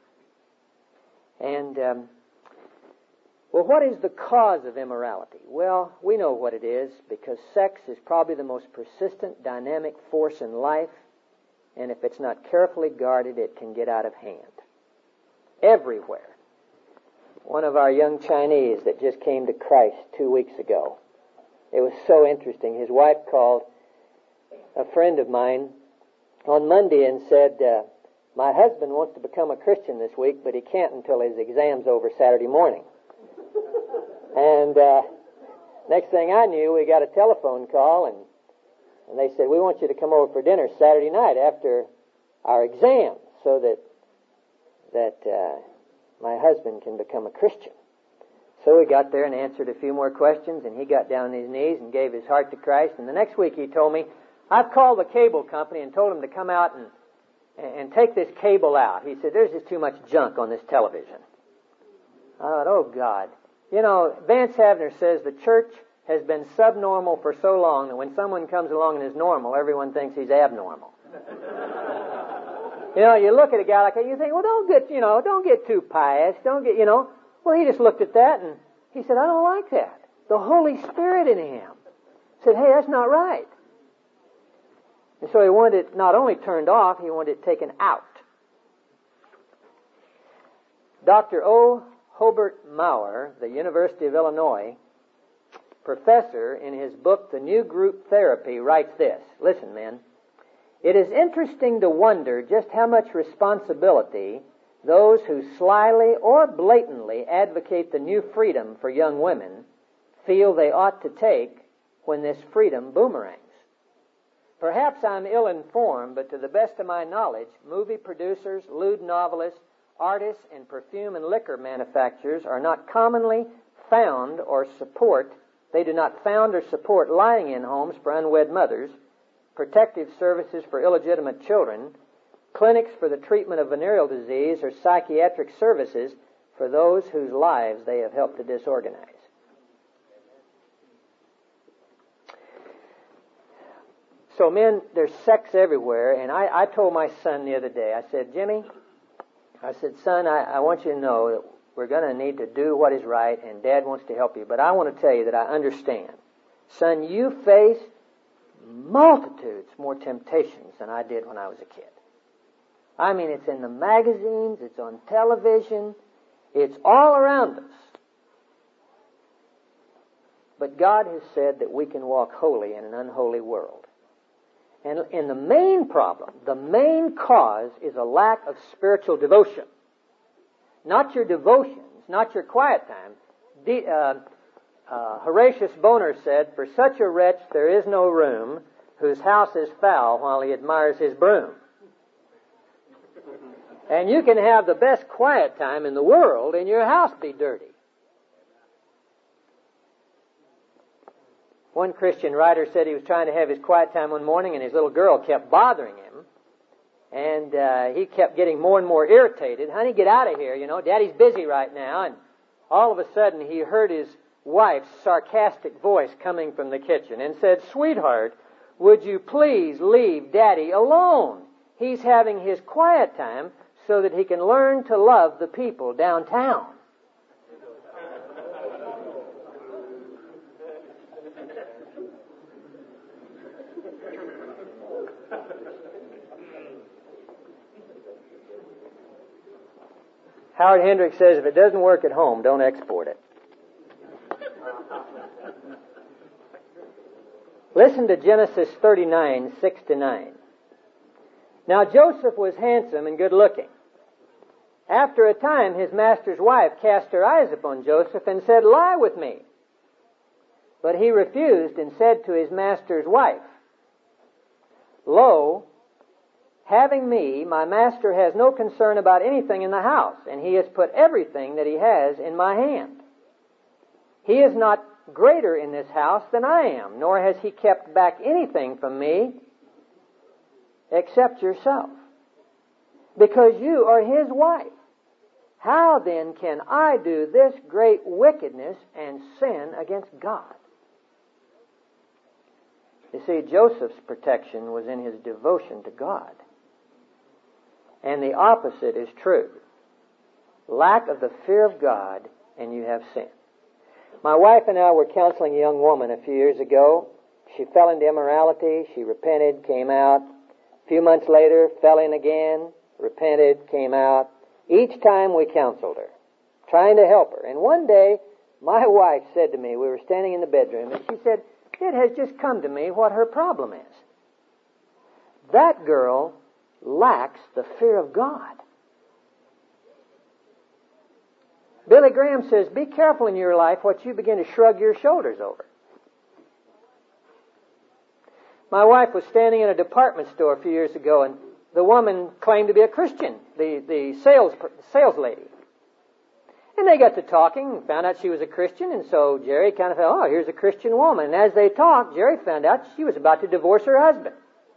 And, um, well, what is the cause of immorality? Well, we know what it is, because sex is probably the most persistent, dynamic force in life, and if it's not carefully guarded, it can get out of hand. Everywhere. One of our young Chinese that just came to Christ two weeks ago, it was so interesting. His wife called a friend of mine on Monday and said, uh, My husband wants to become a Christian this week, but he can't until his exam's over Saturday morning. And uh, next thing I knew, we got a telephone call, and, and they said, we want you to come over for dinner Saturday night after our exam so that, that uh, my husband can become a Christian. So we got there and answered a few more questions, and he got down on his knees and gave his heart to Christ. And the next week he told me, I've called the cable company and told them to come out and and take this cable out. He said, there's just too much junk on this television. I thought, oh, God. You know, Vance Havner says the church has been subnormal for so long that when someone comes along and is normal, everyone thinks he's abnormal. You know, you look at a guy like that, you think, well, don't get, you know, don't get too pious. Don't get, you know. Well, he just looked at that and he said, I don't like that. The Holy Spirit in him said, hey, that's not right. And so he wanted it not only turned off, he wanted it taken out. Doctor O. Hobart Maurer, the University of Illinois professor, in his book, The New Group Therapy, writes this. Listen, men. It is interesting to wonder just how much responsibility those who slyly or blatantly advocate the new freedom for young women feel they ought to take when this freedom boomerangs. Perhaps I'm ill-informed, but to the best of my knowledge, movie producers, lewd novelists, artists, and perfume and liquor manufacturers are not commonly found or support, they do not found or support lying-in homes for unwed mothers, protective services for illegitimate children, clinics for the treatment of venereal disease, or psychiatric services for those whose lives they have helped to disorganize. So, men, there's sex everywhere, and I, I told my son the other day, I said, Jimmy, I said, son, I, I want you to know that we're going to need to do what is right, and Dad wants to help you, but I want to tell you that I understand. Son, you face multitudes more temptations than I did when I was a kid. I mean, it's in the magazines, it's on television, it's all around us. But God has said that we can walk holy in an unholy world. And, and the main problem, the main cause, is a lack of spiritual devotion. Not your devotions, not your quiet time. De, uh, uh, Horatius Bonar said, for such a wretch there is no room, whose house is foul while he admires his broom. And you can have the best quiet time in the world and your house be dirty. One Christian writer said he was trying to have his quiet time one morning and his little girl kept bothering him. And uh, he kept getting more and more irritated. Honey, get out of here, you know, Daddy's busy right now. And all of a sudden he heard his wife's sarcastic voice coming from the kitchen and said, sweetheart, would you please leave Daddy alone? He's having his quiet time so that he can learn to love the people downtown. Howard Hendricks says, if it doesn't work at home, don't export it. Listen to Genesis thirty-nine, six to nine. Now Joseph was handsome and good-looking. After a time, his master's wife cast her eyes upon Joseph and said, lie with me. But he refused and said to his master's wife, lo, having me, my master has no concern about anything in the house, and he has put everything that he has in my hand. He is not greater in this house than I am, nor has he kept back anything from me except yourself, because you are his wife. How then can I do this great wickedness and sin against God? You see, Joseph's protection was in his devotion to God. And the opposite is true. Lack of the fear of God, and you have sin. My wife and I were counseling a young woman a few years ago. She fell into immorality. She repented, came out. A few months later, fell in again, repented, came out. Each time we counseled her, trying to help her. And one day, my wife said to me, we were standing in the bedroom, and she said, it has just come to me what her problem is. That girl lacks the fear of God. Billy Graham says, be careful in your life what you begin to shrug your shoulders over. My wife was standing in a department store a few years ago, and the woman claimed to be a Christian, the, the sales, sales lady. And they got to talking and found out she was a Christian, and so Jerry kind of thought, oh, here's a Christian woman. And as they talked, Jerry found out she was about to divorce her husband.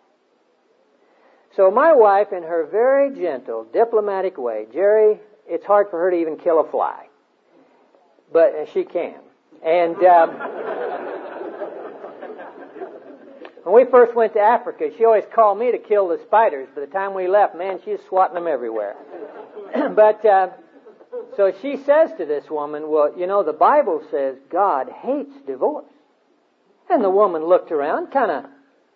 So my wife, in her very gentle, diplomatic way, Jerry, it's hard for her to even kill a fly. But uh, she can. And um, when we first went to Africa, she always called me to kill the spiders. By the time we left, man, she's swatting them everywhere. But uh, so she says to this woman, well, you know, the Bible says God hates divorce. And the woman looked around, kind of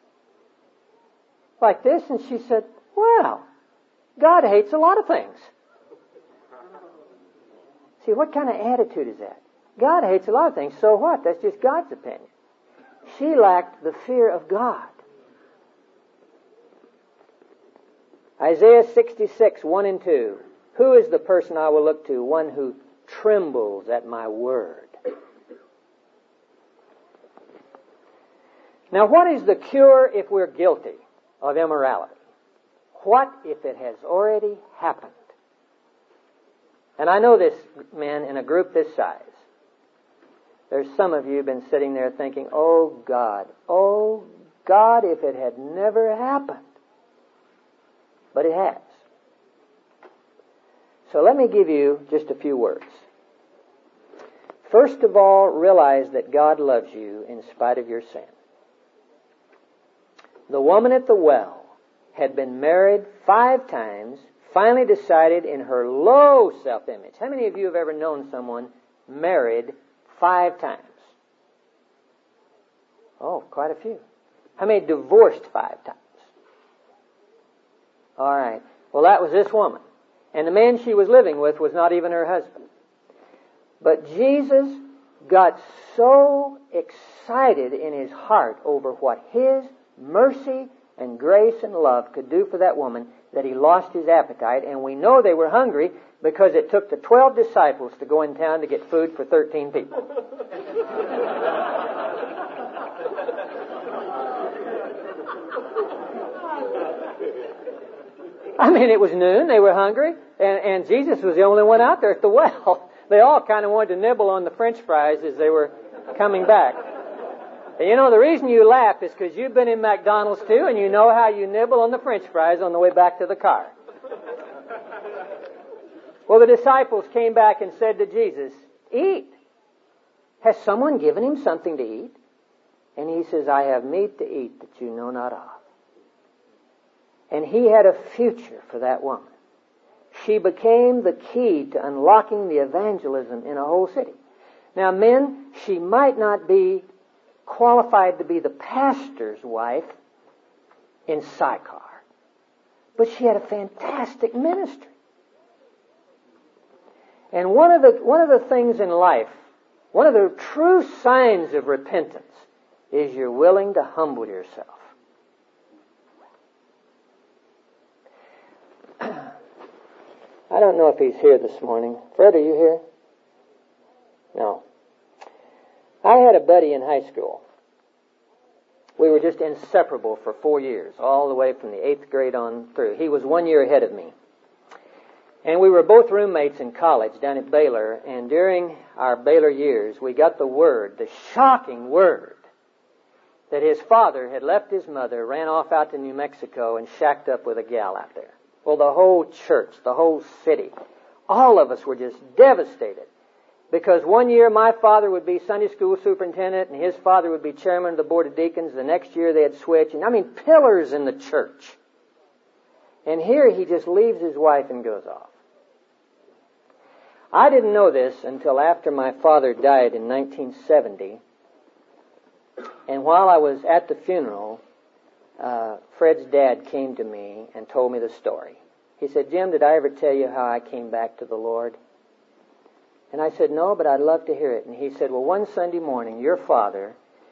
like this, and she said, well, God hates a lot of things. See, what kind of attitude is that? God hates a lot of things, so what? That's just God's opinion. She lacked the fear of God. Isaiah sixty-six, one and two. Who is the person I will look to? One who trembles at my word. Now, what is the cure if we're guilty of immorality? What if it has already happened? And I know this, men, in a group this size, there's some of you who've been sitting there thinking, oh God, oh God, if it had never happened. But it has. So let me give you just a few words. First of all, realize that God loves you in spite of your sin. The woman at the well had been married five times, finally decided in her low self-image. How many of you have ever known someone married five times? Oh, quite a few. How many divorced five times? All right. Well, that was this woman. And the man she was living with was not even her husband. But Jesus got so excited in his heart over what his mercy and grace and love could do for that woman that he lost his appetite. And we know they were hungry because it took the twelve disciples to go in town to get food for thirteen people. I mean, it was noon, they were hungry, and, and Jesus was the only one out there at the well. They all kind of wanted to nibble on the French fries as they were coming back. And you know, the reason you laugh is because you've been in McDonald's too, and you know how you nibble on the French fries on the way back to the car. Well, the disciples came back and said to Jesus, eat. Has someone given him something to eat? And he says, I have meat to eat that you know not of. And he had a future for that woman. She became the key to unlocking the evangelism in a whole city. Now, men, she might not be qualified to be the pastor's wife in Sychar, but she had a fantastic ministry. And one of the one of the things in life, one of the true signs of repentance, is you're willing to humble yourself. I don't know if he's here this morning. Fred, are you here? No. I had a buddy in high school. We were just inseparable for four years, all the way from the eighth grade on through. He was one year ahead of me. And we were both roommates in college down at Baylor, and during our Baylor years, we got the word, the shocking word, that his father had left his mother, ran off out to New Mexico, and shacked up with a gal out there. Well, the whole church, the whole city, all of us were just devastated. Because one year my father would be Sunday school superintendent and his father would be chairman of the board of deacons. The next year they'd switch. And I mean, pillars in the church. And here he just leaves his wife and goes off. I didn't know this until after my father died in nineteen seventy. And while I was at the funeral, uh, Fred's dad came to me and told me the story. He said, Jim, did I ever tell you how I came back to the Lord? And I said, no, but I'd love to hear it. And he said, well, one Sunday morning, your father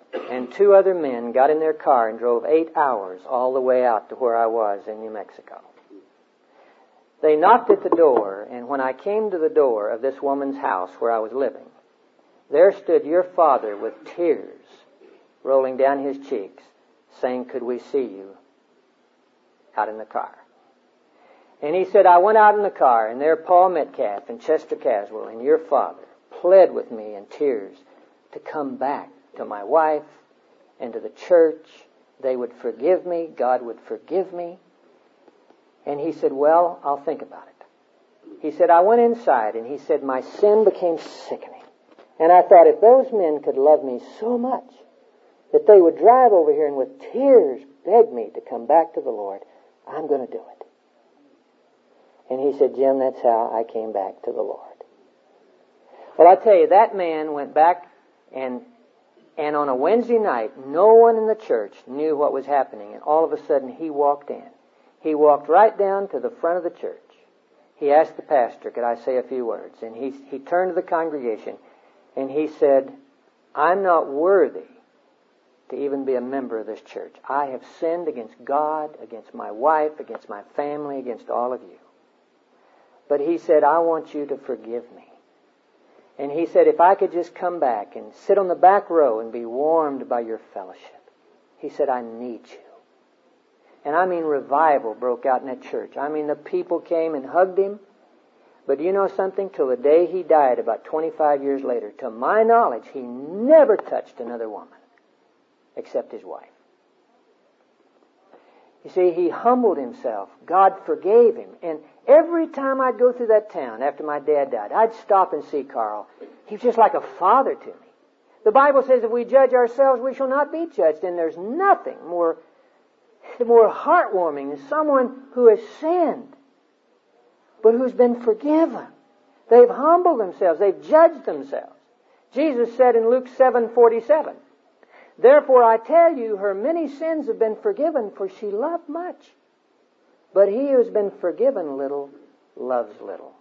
and two other men got in their car and drove eight hours all the way out to where I was in New Mexico. They knocked at the door, and when I came to the door of this woman's house where I was living, there stood your father with tears rolling down his cheeks, saying, "Could we see you out in the car?" And he said, I went out in the car, and there Paul Metcalf and Chester Caswell and your father pled with me in tears to come back to my wife and to the church. They would forgive me. God would forgive me. And he said, well, I'll think about it. He said, I went inside, and he said, my sin became sickening. And I thought, if those men could love me so much that they would drive over here and with tears beg me to come back to the Lord, I'm going to do it. And he said, Jim, that's how I came back to the Lord. Well, I tell you, that man went back, and and on a Wednesday night, no one in the church knew what was happening. And all of a sudden, he walked in. He walked right down to the front of the church. He asked the pastor, could I say a few words? And he he turned to the congregation, and he said, I'm not worthy to even be a member of this church. I have sinned against God, against my wife, against my family, against all of you. But he said, I want you to forgive me. And he said, if I could just come back and sit on the back row and be warmed by your fellowship. He said, I need you. And I mean, revival broke out in that church. I mean, the people came and hugged him. But you know something? Till the day he died, about twenty-five years later, to my knowledge, he never touched another woman except his wife. You see, he humbled himself. God forgave him. And every time I'd go through that town after my dad died, I'd stop and see Carl. He was just like a father to me. The Bible says if we judge ourselves, we shall not be judged. And there's nothing more, more heartwarming than someone who has sinned, but who's been forgiven. They've humbled themselves. They've judged themselves. Jesus said in Luke seven forty-seven, therefore I tell you, her many sins have been forgiven, for she loved much. But he who has been forgiven little loves little.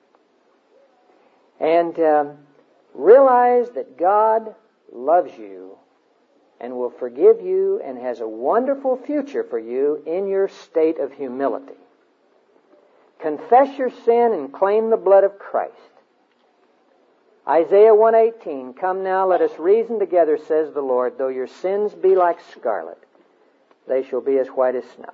And um, realize that God loves you and will forgive you and has a wonderful future for you in your state of humility. Confess your sin and claim the blood of Christ. Isaiah one eighteen, come now, let us reason together, says the Lord. Though your sins be like scarlet, they shall be as white as snow.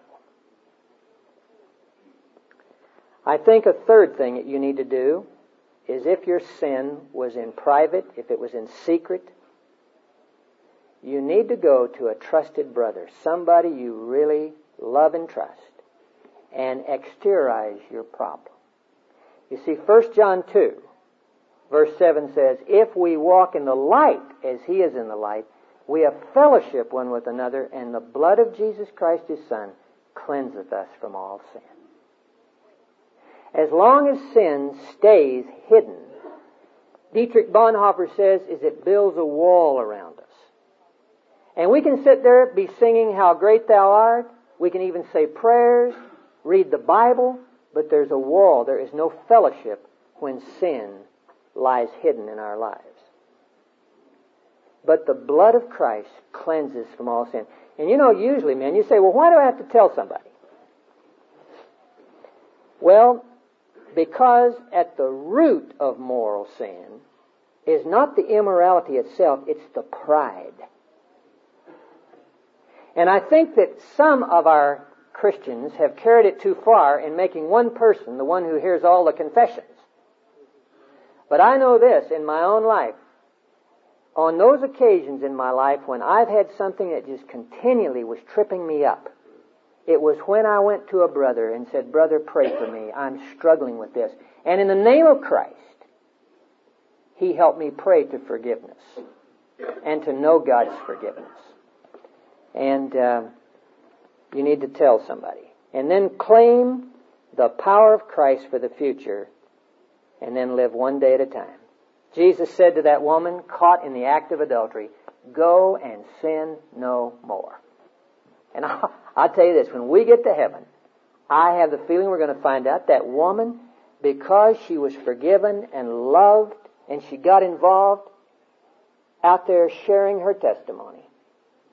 I think a third thing that you need to do is if your sin was in private, if it was in secret, you need to go to a trusted brother, somebody you really love and trust, and exteriorize your problem. You see, First John two, verse seven says, if we walk in the light as he is in the light, we have fellowship one with another, and the blood of Jesus Christ his Son cleanseth us from all sin. As long as sin stays hidden, Dietrich Bonhoeffer says, is it builds a wall around us. And we can sit there, be singing How Great Thou Art. We can even say prayers, read the Bible, but there's a wall. There is no fellowship when sin lies hidden in our lives. But the blood of Christ cleanses from all sin. And you know, usually, man, you say, well, why do I have to tell somebody? Well, because at the root of moral sin is not the immorality itself, it's the pride. And I think that some of our Christians have carried it too far in making one person the one who hears all the confessions. But I know this in my own life. On those occasions in my life when I've had something that just continually was tripping me up, it was when I went to a brother and said, brother, pray for me. I'm struggling with this. And in the name of Christ, he helped me pray to forgiveness and to know God's forgiveness. And uh, you need to tell somebody. And then claim the power of Christ for the future, and then live one day at a time. Jesus said to that woman caught in the act of adultery, go and sin no more. And I'll, I'll tell you this, when we get to heaven, I have the feeling we're going to find out that woman, because she was forgiven and loved, and she got involved out there sharing her testimony,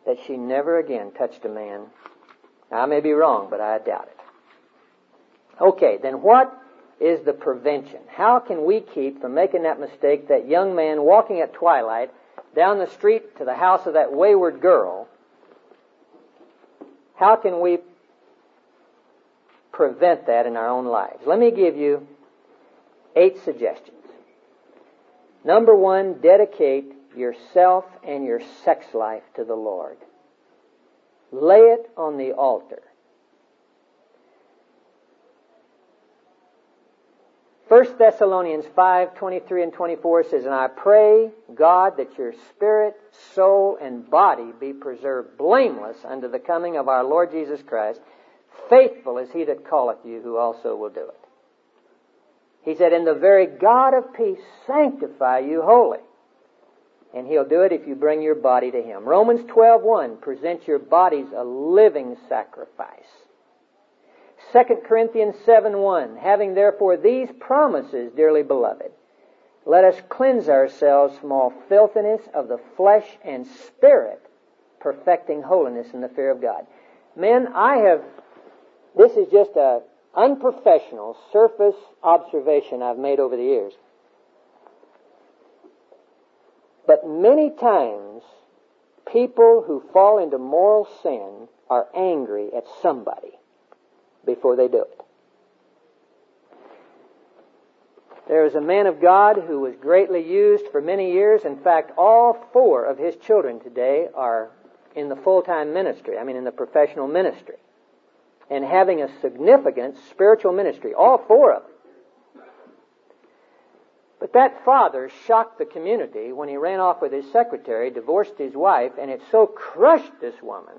that she never again touched a man. I may be wrong, but I doubt it. Okay, then what is the prevention? How can we keep from making that mistake, that young man walking at twilight down the street to the house of that wayward girl? How can we prevent that in our own lives? Let me give you eight suggestions. Number one, dedicate yourself and your sex life to the Lord. Lay it on the altar. First Thessalonians five, twenty-three and twenty-four says, "And I pray, God, that your spirit, soul, and body be preserved blameless unto the coming of our Lord Jesus Christ. Faithful is he that calleth you, who also will do it." He said, "And the very God of peace sanctify you wholly." And he'll do it if you bring your body to him. Romans twelve one, present your bodies a living sacrifice. Second Corinthians seven one, having therefore these promises, dearly beloved, let us cleanse ourselves from all filthiness of the flesh and spirit, perfecting holiness in the fear of God. Men, I have, this is just a unprofessional surface observation I've made over the years. But many times, people who fall into moral sin are angry at somebody before they do it. There is a man of God who was greatly used for many years. In fact, all four of his children today are in the full-time ministry, I mean in the professional ministry, and having a significant spiritual ministry, all four of them. But that father shocked the community when he ran off with his secretary, divorced his wife, and it so crushed this woman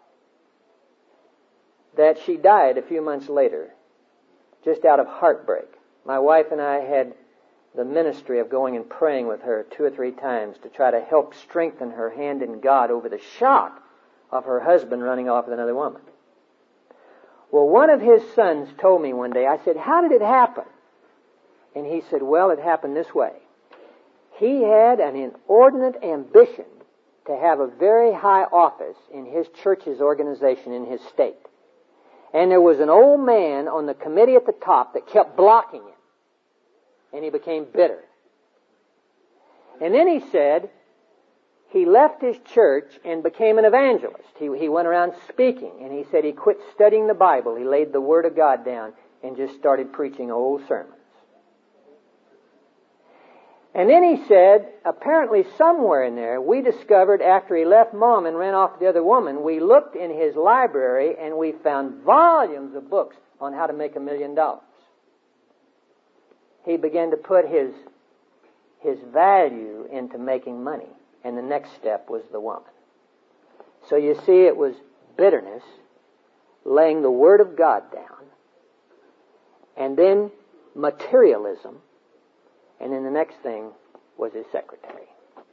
that she died a few months later, just out of heartbreak. My wife and I had the ministry of going and praying with her two or three times to try to help strengthen her hand in God over the shock of her husband running off with another woman. Well, one of his sons told me one day, I said, "How did it happen?" And he said, "Well, it happened this way. He had an inordinate ambition to have a very high office in his church's organization in his state. And there was an old man on the committee at the top that kept blocking him. And he became bitter. And then he said he left his church and became an evangelist. He, he went around speaking. And he said he quit studying the Bible. He laid the Word of God down and just started preaching old sermons. And then he said, apparently somewhere in there, we discovered after he left Mom and ran off with the other woman, we looked in his library and we found volumes of books on how to make a million dollars. He began to put his, his value into making money. And the next step was the woman. So you see, it was bitterness, laying the Word of God down, and then materialism, and then the next thing was his secretary.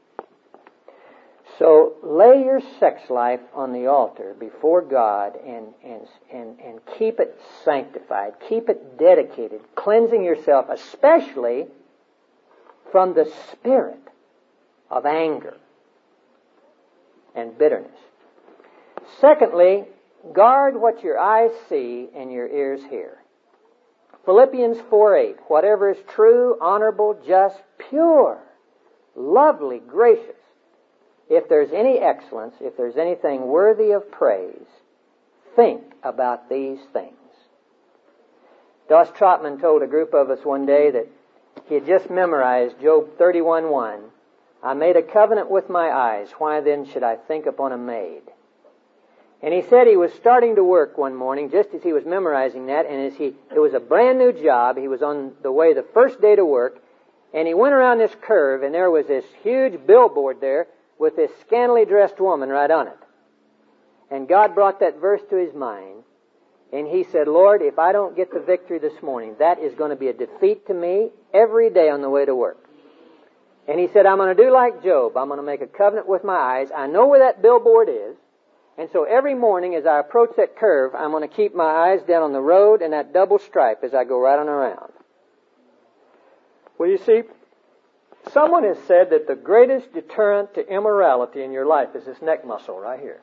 So lay your sex life on the altar before God and, and, and, and keep it sanctified. Keep it dedicated, cleansing yourself, especially from the spirit of anger and bitterness. Secondly, guard what your eyes see and your ears hear. Philippians four eight, whatever is true, honorable, just, pure, lovely, gracious, if there's any excellence, if there's anything worthy of praise, think about these things. Doss Trotman told a group of us one day that he had just memorized Job thirty-one one. I made a covenant with my eyes, why then should I think upon a maid? And he said he was starting to work one morning just as he was memorizing that, and as he, it was a brand new job. He was on the way the first day to work, and he went around this curve, and there was this huge billboard there with this scantily dressed woman right on it. And God brought that verse to his mind, and he said, Lord, if I don't get the victory this morning, that is going to be a defeat to me every day on the way to work. And he said, I'm going to do like Job. I'm going to make a covenant with my eyes. I know where that billboard is. And so every morning as I approach that curve, I'm going to keep my eyes down on the road and that double stripe as I go right on around. Well, you see, Someone has said that the greatest deterrent to immorality in your life is this neck muscle right here.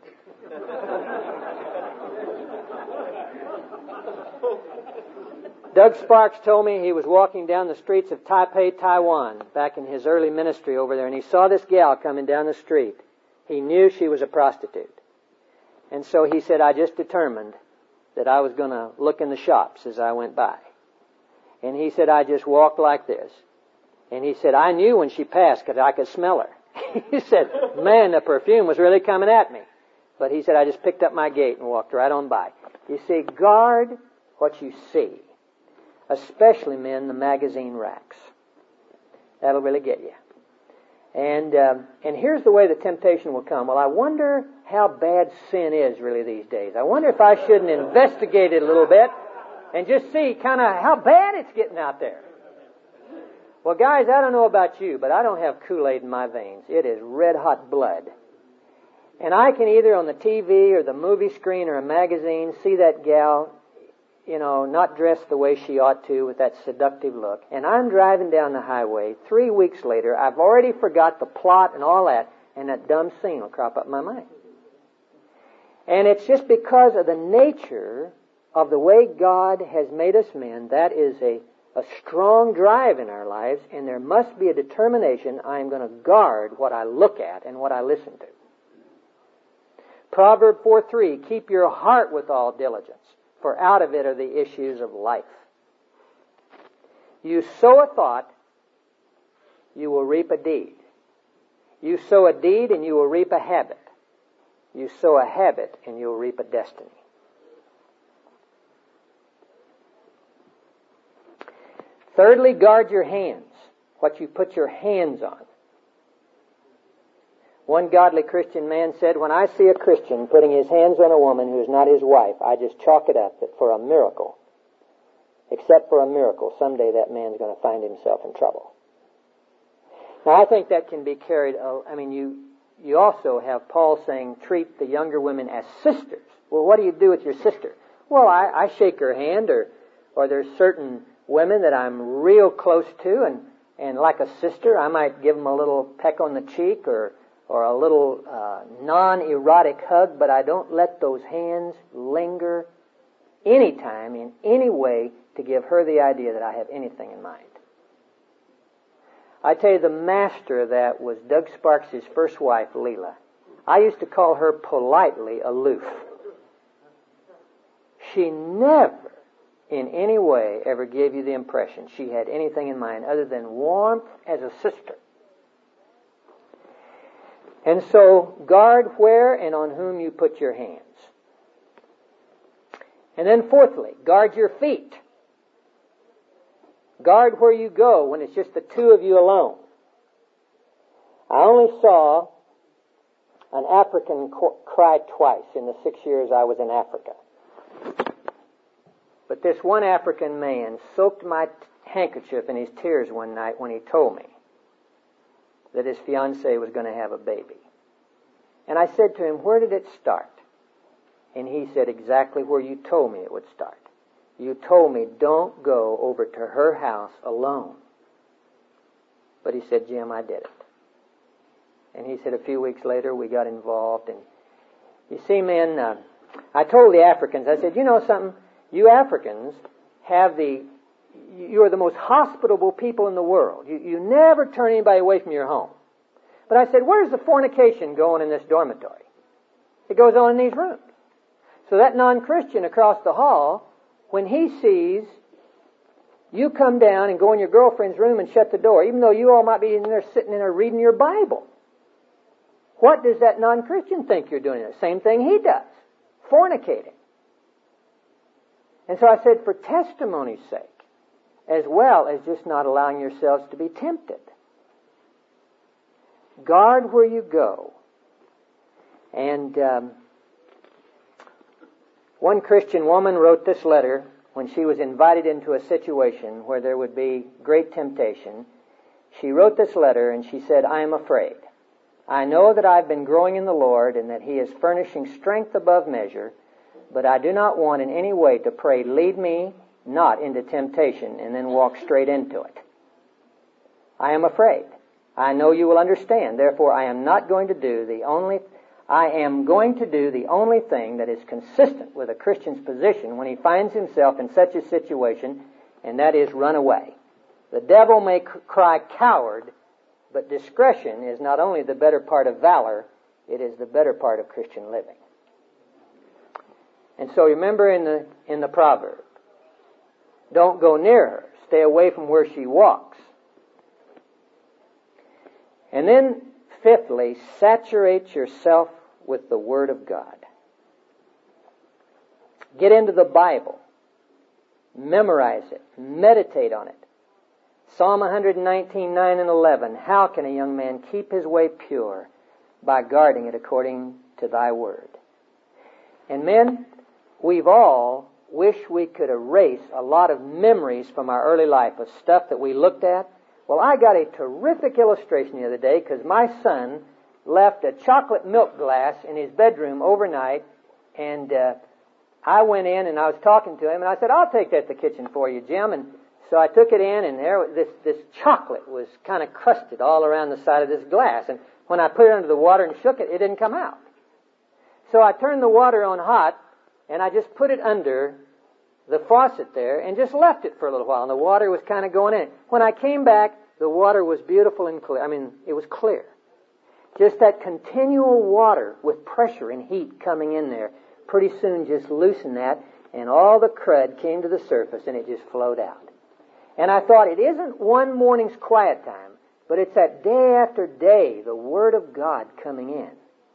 Doug Sparks told me he was walking down the streets of Taipei, Taiwan, back in his early ministry over there, and he saw this gal coming down the street. He knew she was a prostitute. And so he said, I just determined that I was going to look in the shops as I went by. And he said, I just walked like this. And he said, I knew when she passed because I could smell her. He said, man, the perfume was really coming at me. But he said, I just picked up my gate and walked right on by. You see, guard what you see. Especially, men, the magazine racks. That'll really get you. And um, and here's the way the temptation will come. Well, I wonder how bad sin is really these days. I wonder if I shouldn't investigate it a little bit and just see kind of how bad it's getting out there. Well, guys, I don't know about you, but I don't have Kool-Aid in my veins. It is red-hot blood. And I can either on the T V or the movie screen or a magazine see that gal, you know, not dressed the way she ought to with that seductive look. And I'm driving down the highway. Three weeks later, I've already forgot the plot and all that, and that dumb scene will crop up in my mind. And it's just because of the nature of the way God has made us men, that is a, a strong drive in our lives, and there must be a determination, I'm going to guard what I look at and what I listen to. Proverb four three, keep your heart with all diligence, for out of it are the issues of life. You sow a thought, you will reap a deed. You sow a deed and you will reap a habit. You sow a habit and you'll reap a destiny. Thirdly, guard your hands, what you put your hands on. One godly Christian man said, when I see a Christian putting his hands on a woman who is not his wife, I just chalk it up that for a miracle, except for a miracle, someday that man's going to find himself in trouble. Now, I think that can be carried, I mean, you you also have Paul saying, treat the younger women as sisters. Well, what do you do with your sister? Well, I, I shake her hand, or or there's certain women that I'm real close to, and, and like a sister, I might give them a little peck on the cheek, or or a little uh, non-erotic hug, but I don't let those hands linger any time in any way to give her the idea that I have anything in mind. I tell you, the master of that was Doug Sparks' first wife, Leela. I used to call her politely aloof. She never in any way ever gave you the impression she had anything in mind other than warmth as a sister. And so, guard where and on whom you put your hands. And then fourthly, guard your feet. Guard where you go when it's just the two of you alone. I only saw an African cry twice in the six years I was in Africa. But this one African man soaked my handkerchief in his tears one night when he told me that his fiancée was going to have a baby. And I said to him, where did it start? And he said, exactly where you told me it would start. You told me, don't go over to her house alone. But he said, Jim, I did it. And he said a few weeks later we got involved. And you see, men, uh, I told the Africans, I said, you know something? You Africans have the, you are the most hospitable people in the world. You, you never turn anybody away from your home. But I said, where's the fornication going in this dormitory? It goes on in these rooms. So that non-Christian across the hall, when he sees you come down and go in your girlfriend's room and shut the door, even though you all might be in there sitting in there reading your Bible, what does that non-Christian think you're doing? The same thing he does, fornicating. And so I said, for testimony's sake, as well as just not allowing yourselves to be tempted, guard where you go. And um, one Christian woman wrote this letter when she was invited into a situation where there would be great temptation. She wrote this letter and she said, I am afraid. I know that I've been growing in the Lord and that He is furnishing strength above measure, but I do not want in any way to pray, lead me not into temptation, and then walk straight into it. I am afraid. I know you will understand. Therefore, I am not going to do the only, I am going to do the only thing that is consistent with a Christian's position when he finds himself in such a situation, and that is run away. The devil may cry coward, but discretion is not only the better part of valor, it is the better part of Christian living. And so remember in the, in the proverb, don't go near her. Stay away from where she walks. And then, fifthly, saturate yourself with the Word of God. Get into the Bible. Memorize it. Meditate on it. Psalm one nineteen, nine and eleven. How can a young man keep his way pure? By guarding it according to thy word. And men, we've all wished we could erase a lot of memories from our early life of stuff that we looked at. Well, I got a terrific illustration the other day because my son left a chocolate milk glass in his bedroom overnight, and uh, I went in and I was talking to him, and I said, I'll take that to the kitchen for you, Jim. And so I took it in, and there this this chocolate was kind of crusted all around the side of this glass. And when I put it under the water and shook it, it didn't come out. So I turned the water on hot, and I just put it under the faucet there and just left it for a little while, and the water was kind of going in. When I came back, the water was beautiful and clear. I mean, it was clear. Just that continual water with pressure and heat coming in there, pretty soon just loosened that, and all the crud came to the surface, and it just flowed out. And I thought, it isn't one morning's quiet time, but it's that day after day, the Word of God coming in,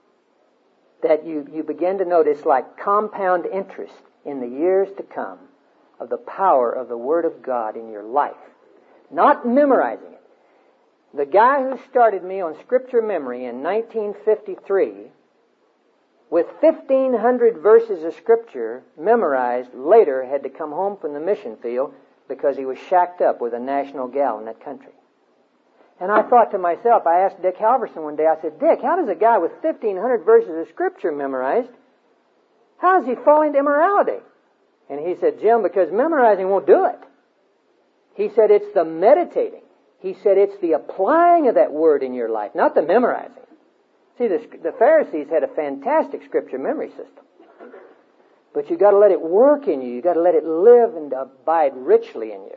that you, you begin to notice like compound interest in the years to come of the power of the Word of God in your life. Not memorizing it. The guy who started me on Scripture memory in nineteen fifty-three, with fifteen hundred verses of Scripture memorized, later had to come home from the mission field because he was shacked up with a national gal in that country. And I thought to myself, I asked Dick Halverson one day, I said, Dick, how does a guy with fifteen hundred verses of Scripture memorized, how does he fall into immorality? And he said, Jim, because memorizing won't do it. He said, it's the meditating. He said, it's the applying of that word in your life, not the memorizing. See, the, the Pharisees had a fantastic Scripture memory system. But you got to let it work in you. You got to let it live and abide richly in you.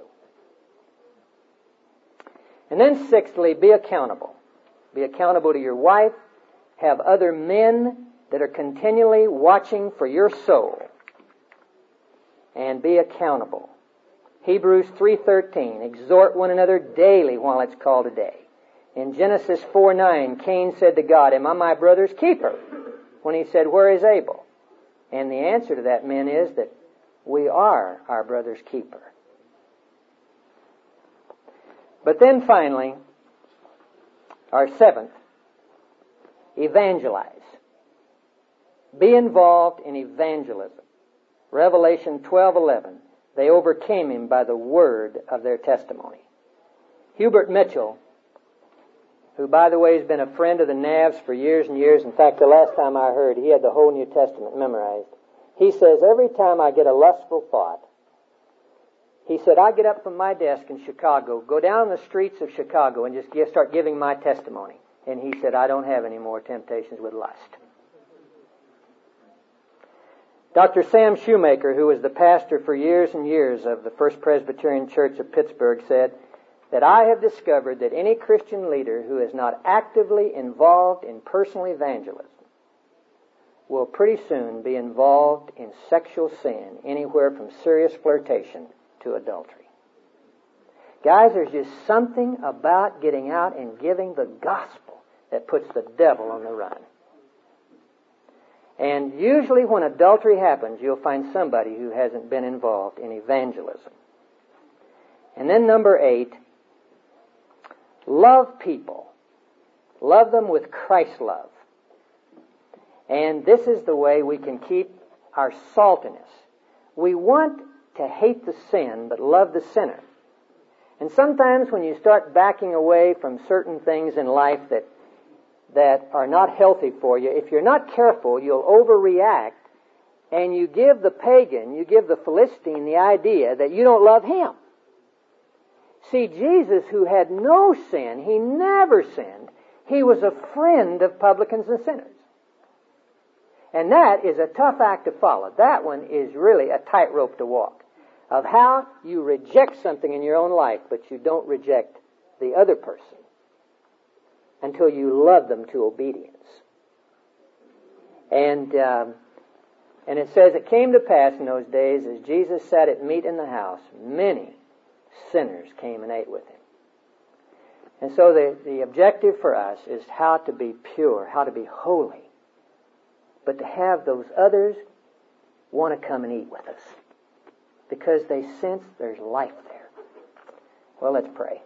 And then sixthly, be accountable. Be accountable to your wife. Have other men that are continually watching for your soul. And be accountable. Hebrews three thirteen, exhort one another daily while it's called a day. In Genesis four nine, Cain said to God, am I my brother's keeper? When he said, where is Abel? And the answer to that, men, is that we are our brother's keeper. But then finally, our seventh, evangelize. Be involved in evangelism. Revelation twelve eleven. They overcame him by the word of their testimony. Hubert Mitchell, who, by the way, has been a friend of the Navs for years and years. In fact, the last time I heard, he had the whole New Testament memorized. He says, every time I get a lustful thought, he said, I get up from my desk in Chicago, go down the streets of Chicago, and just give, start giving my testimony. And he said, I don't have any more temptations with lust. Doctor Sam Shoemaker, who was the pastor for years and years of the First Presbyterian Church of Pittsburgh, said that I have discovered that any Christian leader who is not actively involved in personal evangelism will pretty soon be involved in sexual sin, anywhere from serious flirtation to adultery. Guys, there's just something about getting out and giving the gospel that puts the devil on the run. And usually when adultery happens, you'll find somebody who hasn't been involved in evangelism. And then number eight, love people. Love them with Christ's love. And this is the way we can keep our saltiness. We want to hate the sin, but love the sinner. And sometimes when you start backing away from certain things in life that that are not healthy for you, if you're not careful, you'll overreact, and you give the pagan, you give the Philistine the idea that you don't love him. See, Jesus, who had no sin, he never sinned, he was a friend of publicans and sinners. And that is a tough act to follow. That one is really a tightrope to walk. Of how you reject something in your own life, but you don't reject the other person until you love them to obedience. And um, and it says, it came to pass in those days, as Jesus sat at meat in the house, many sinners came and ate with him. And so the, the objective for us is how to be pure, how to be holy, but to have those others want to come and eat with us because they sense there's life there. Well, let's pray.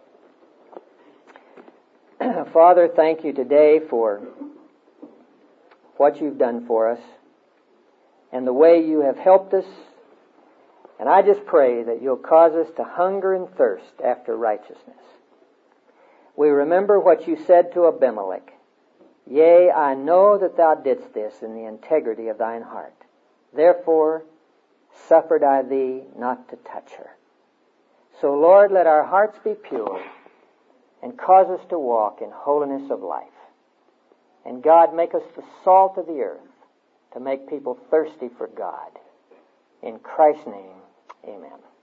Father, thank you today for what you've done for us and the way you have helped us. And I just pray that you'll cause us to hunger and thirst after righteousness. We remember what you said to Abimelech. Yea, I know that thou didst this in the integrity of thine heart. Therefore suffered I thee not to touch her. So, Lord, let our hearts be pure and cause us to walk in holiness of life. And God, make us the salt of the earth to make people thirsty for God. In Christ's name, amen.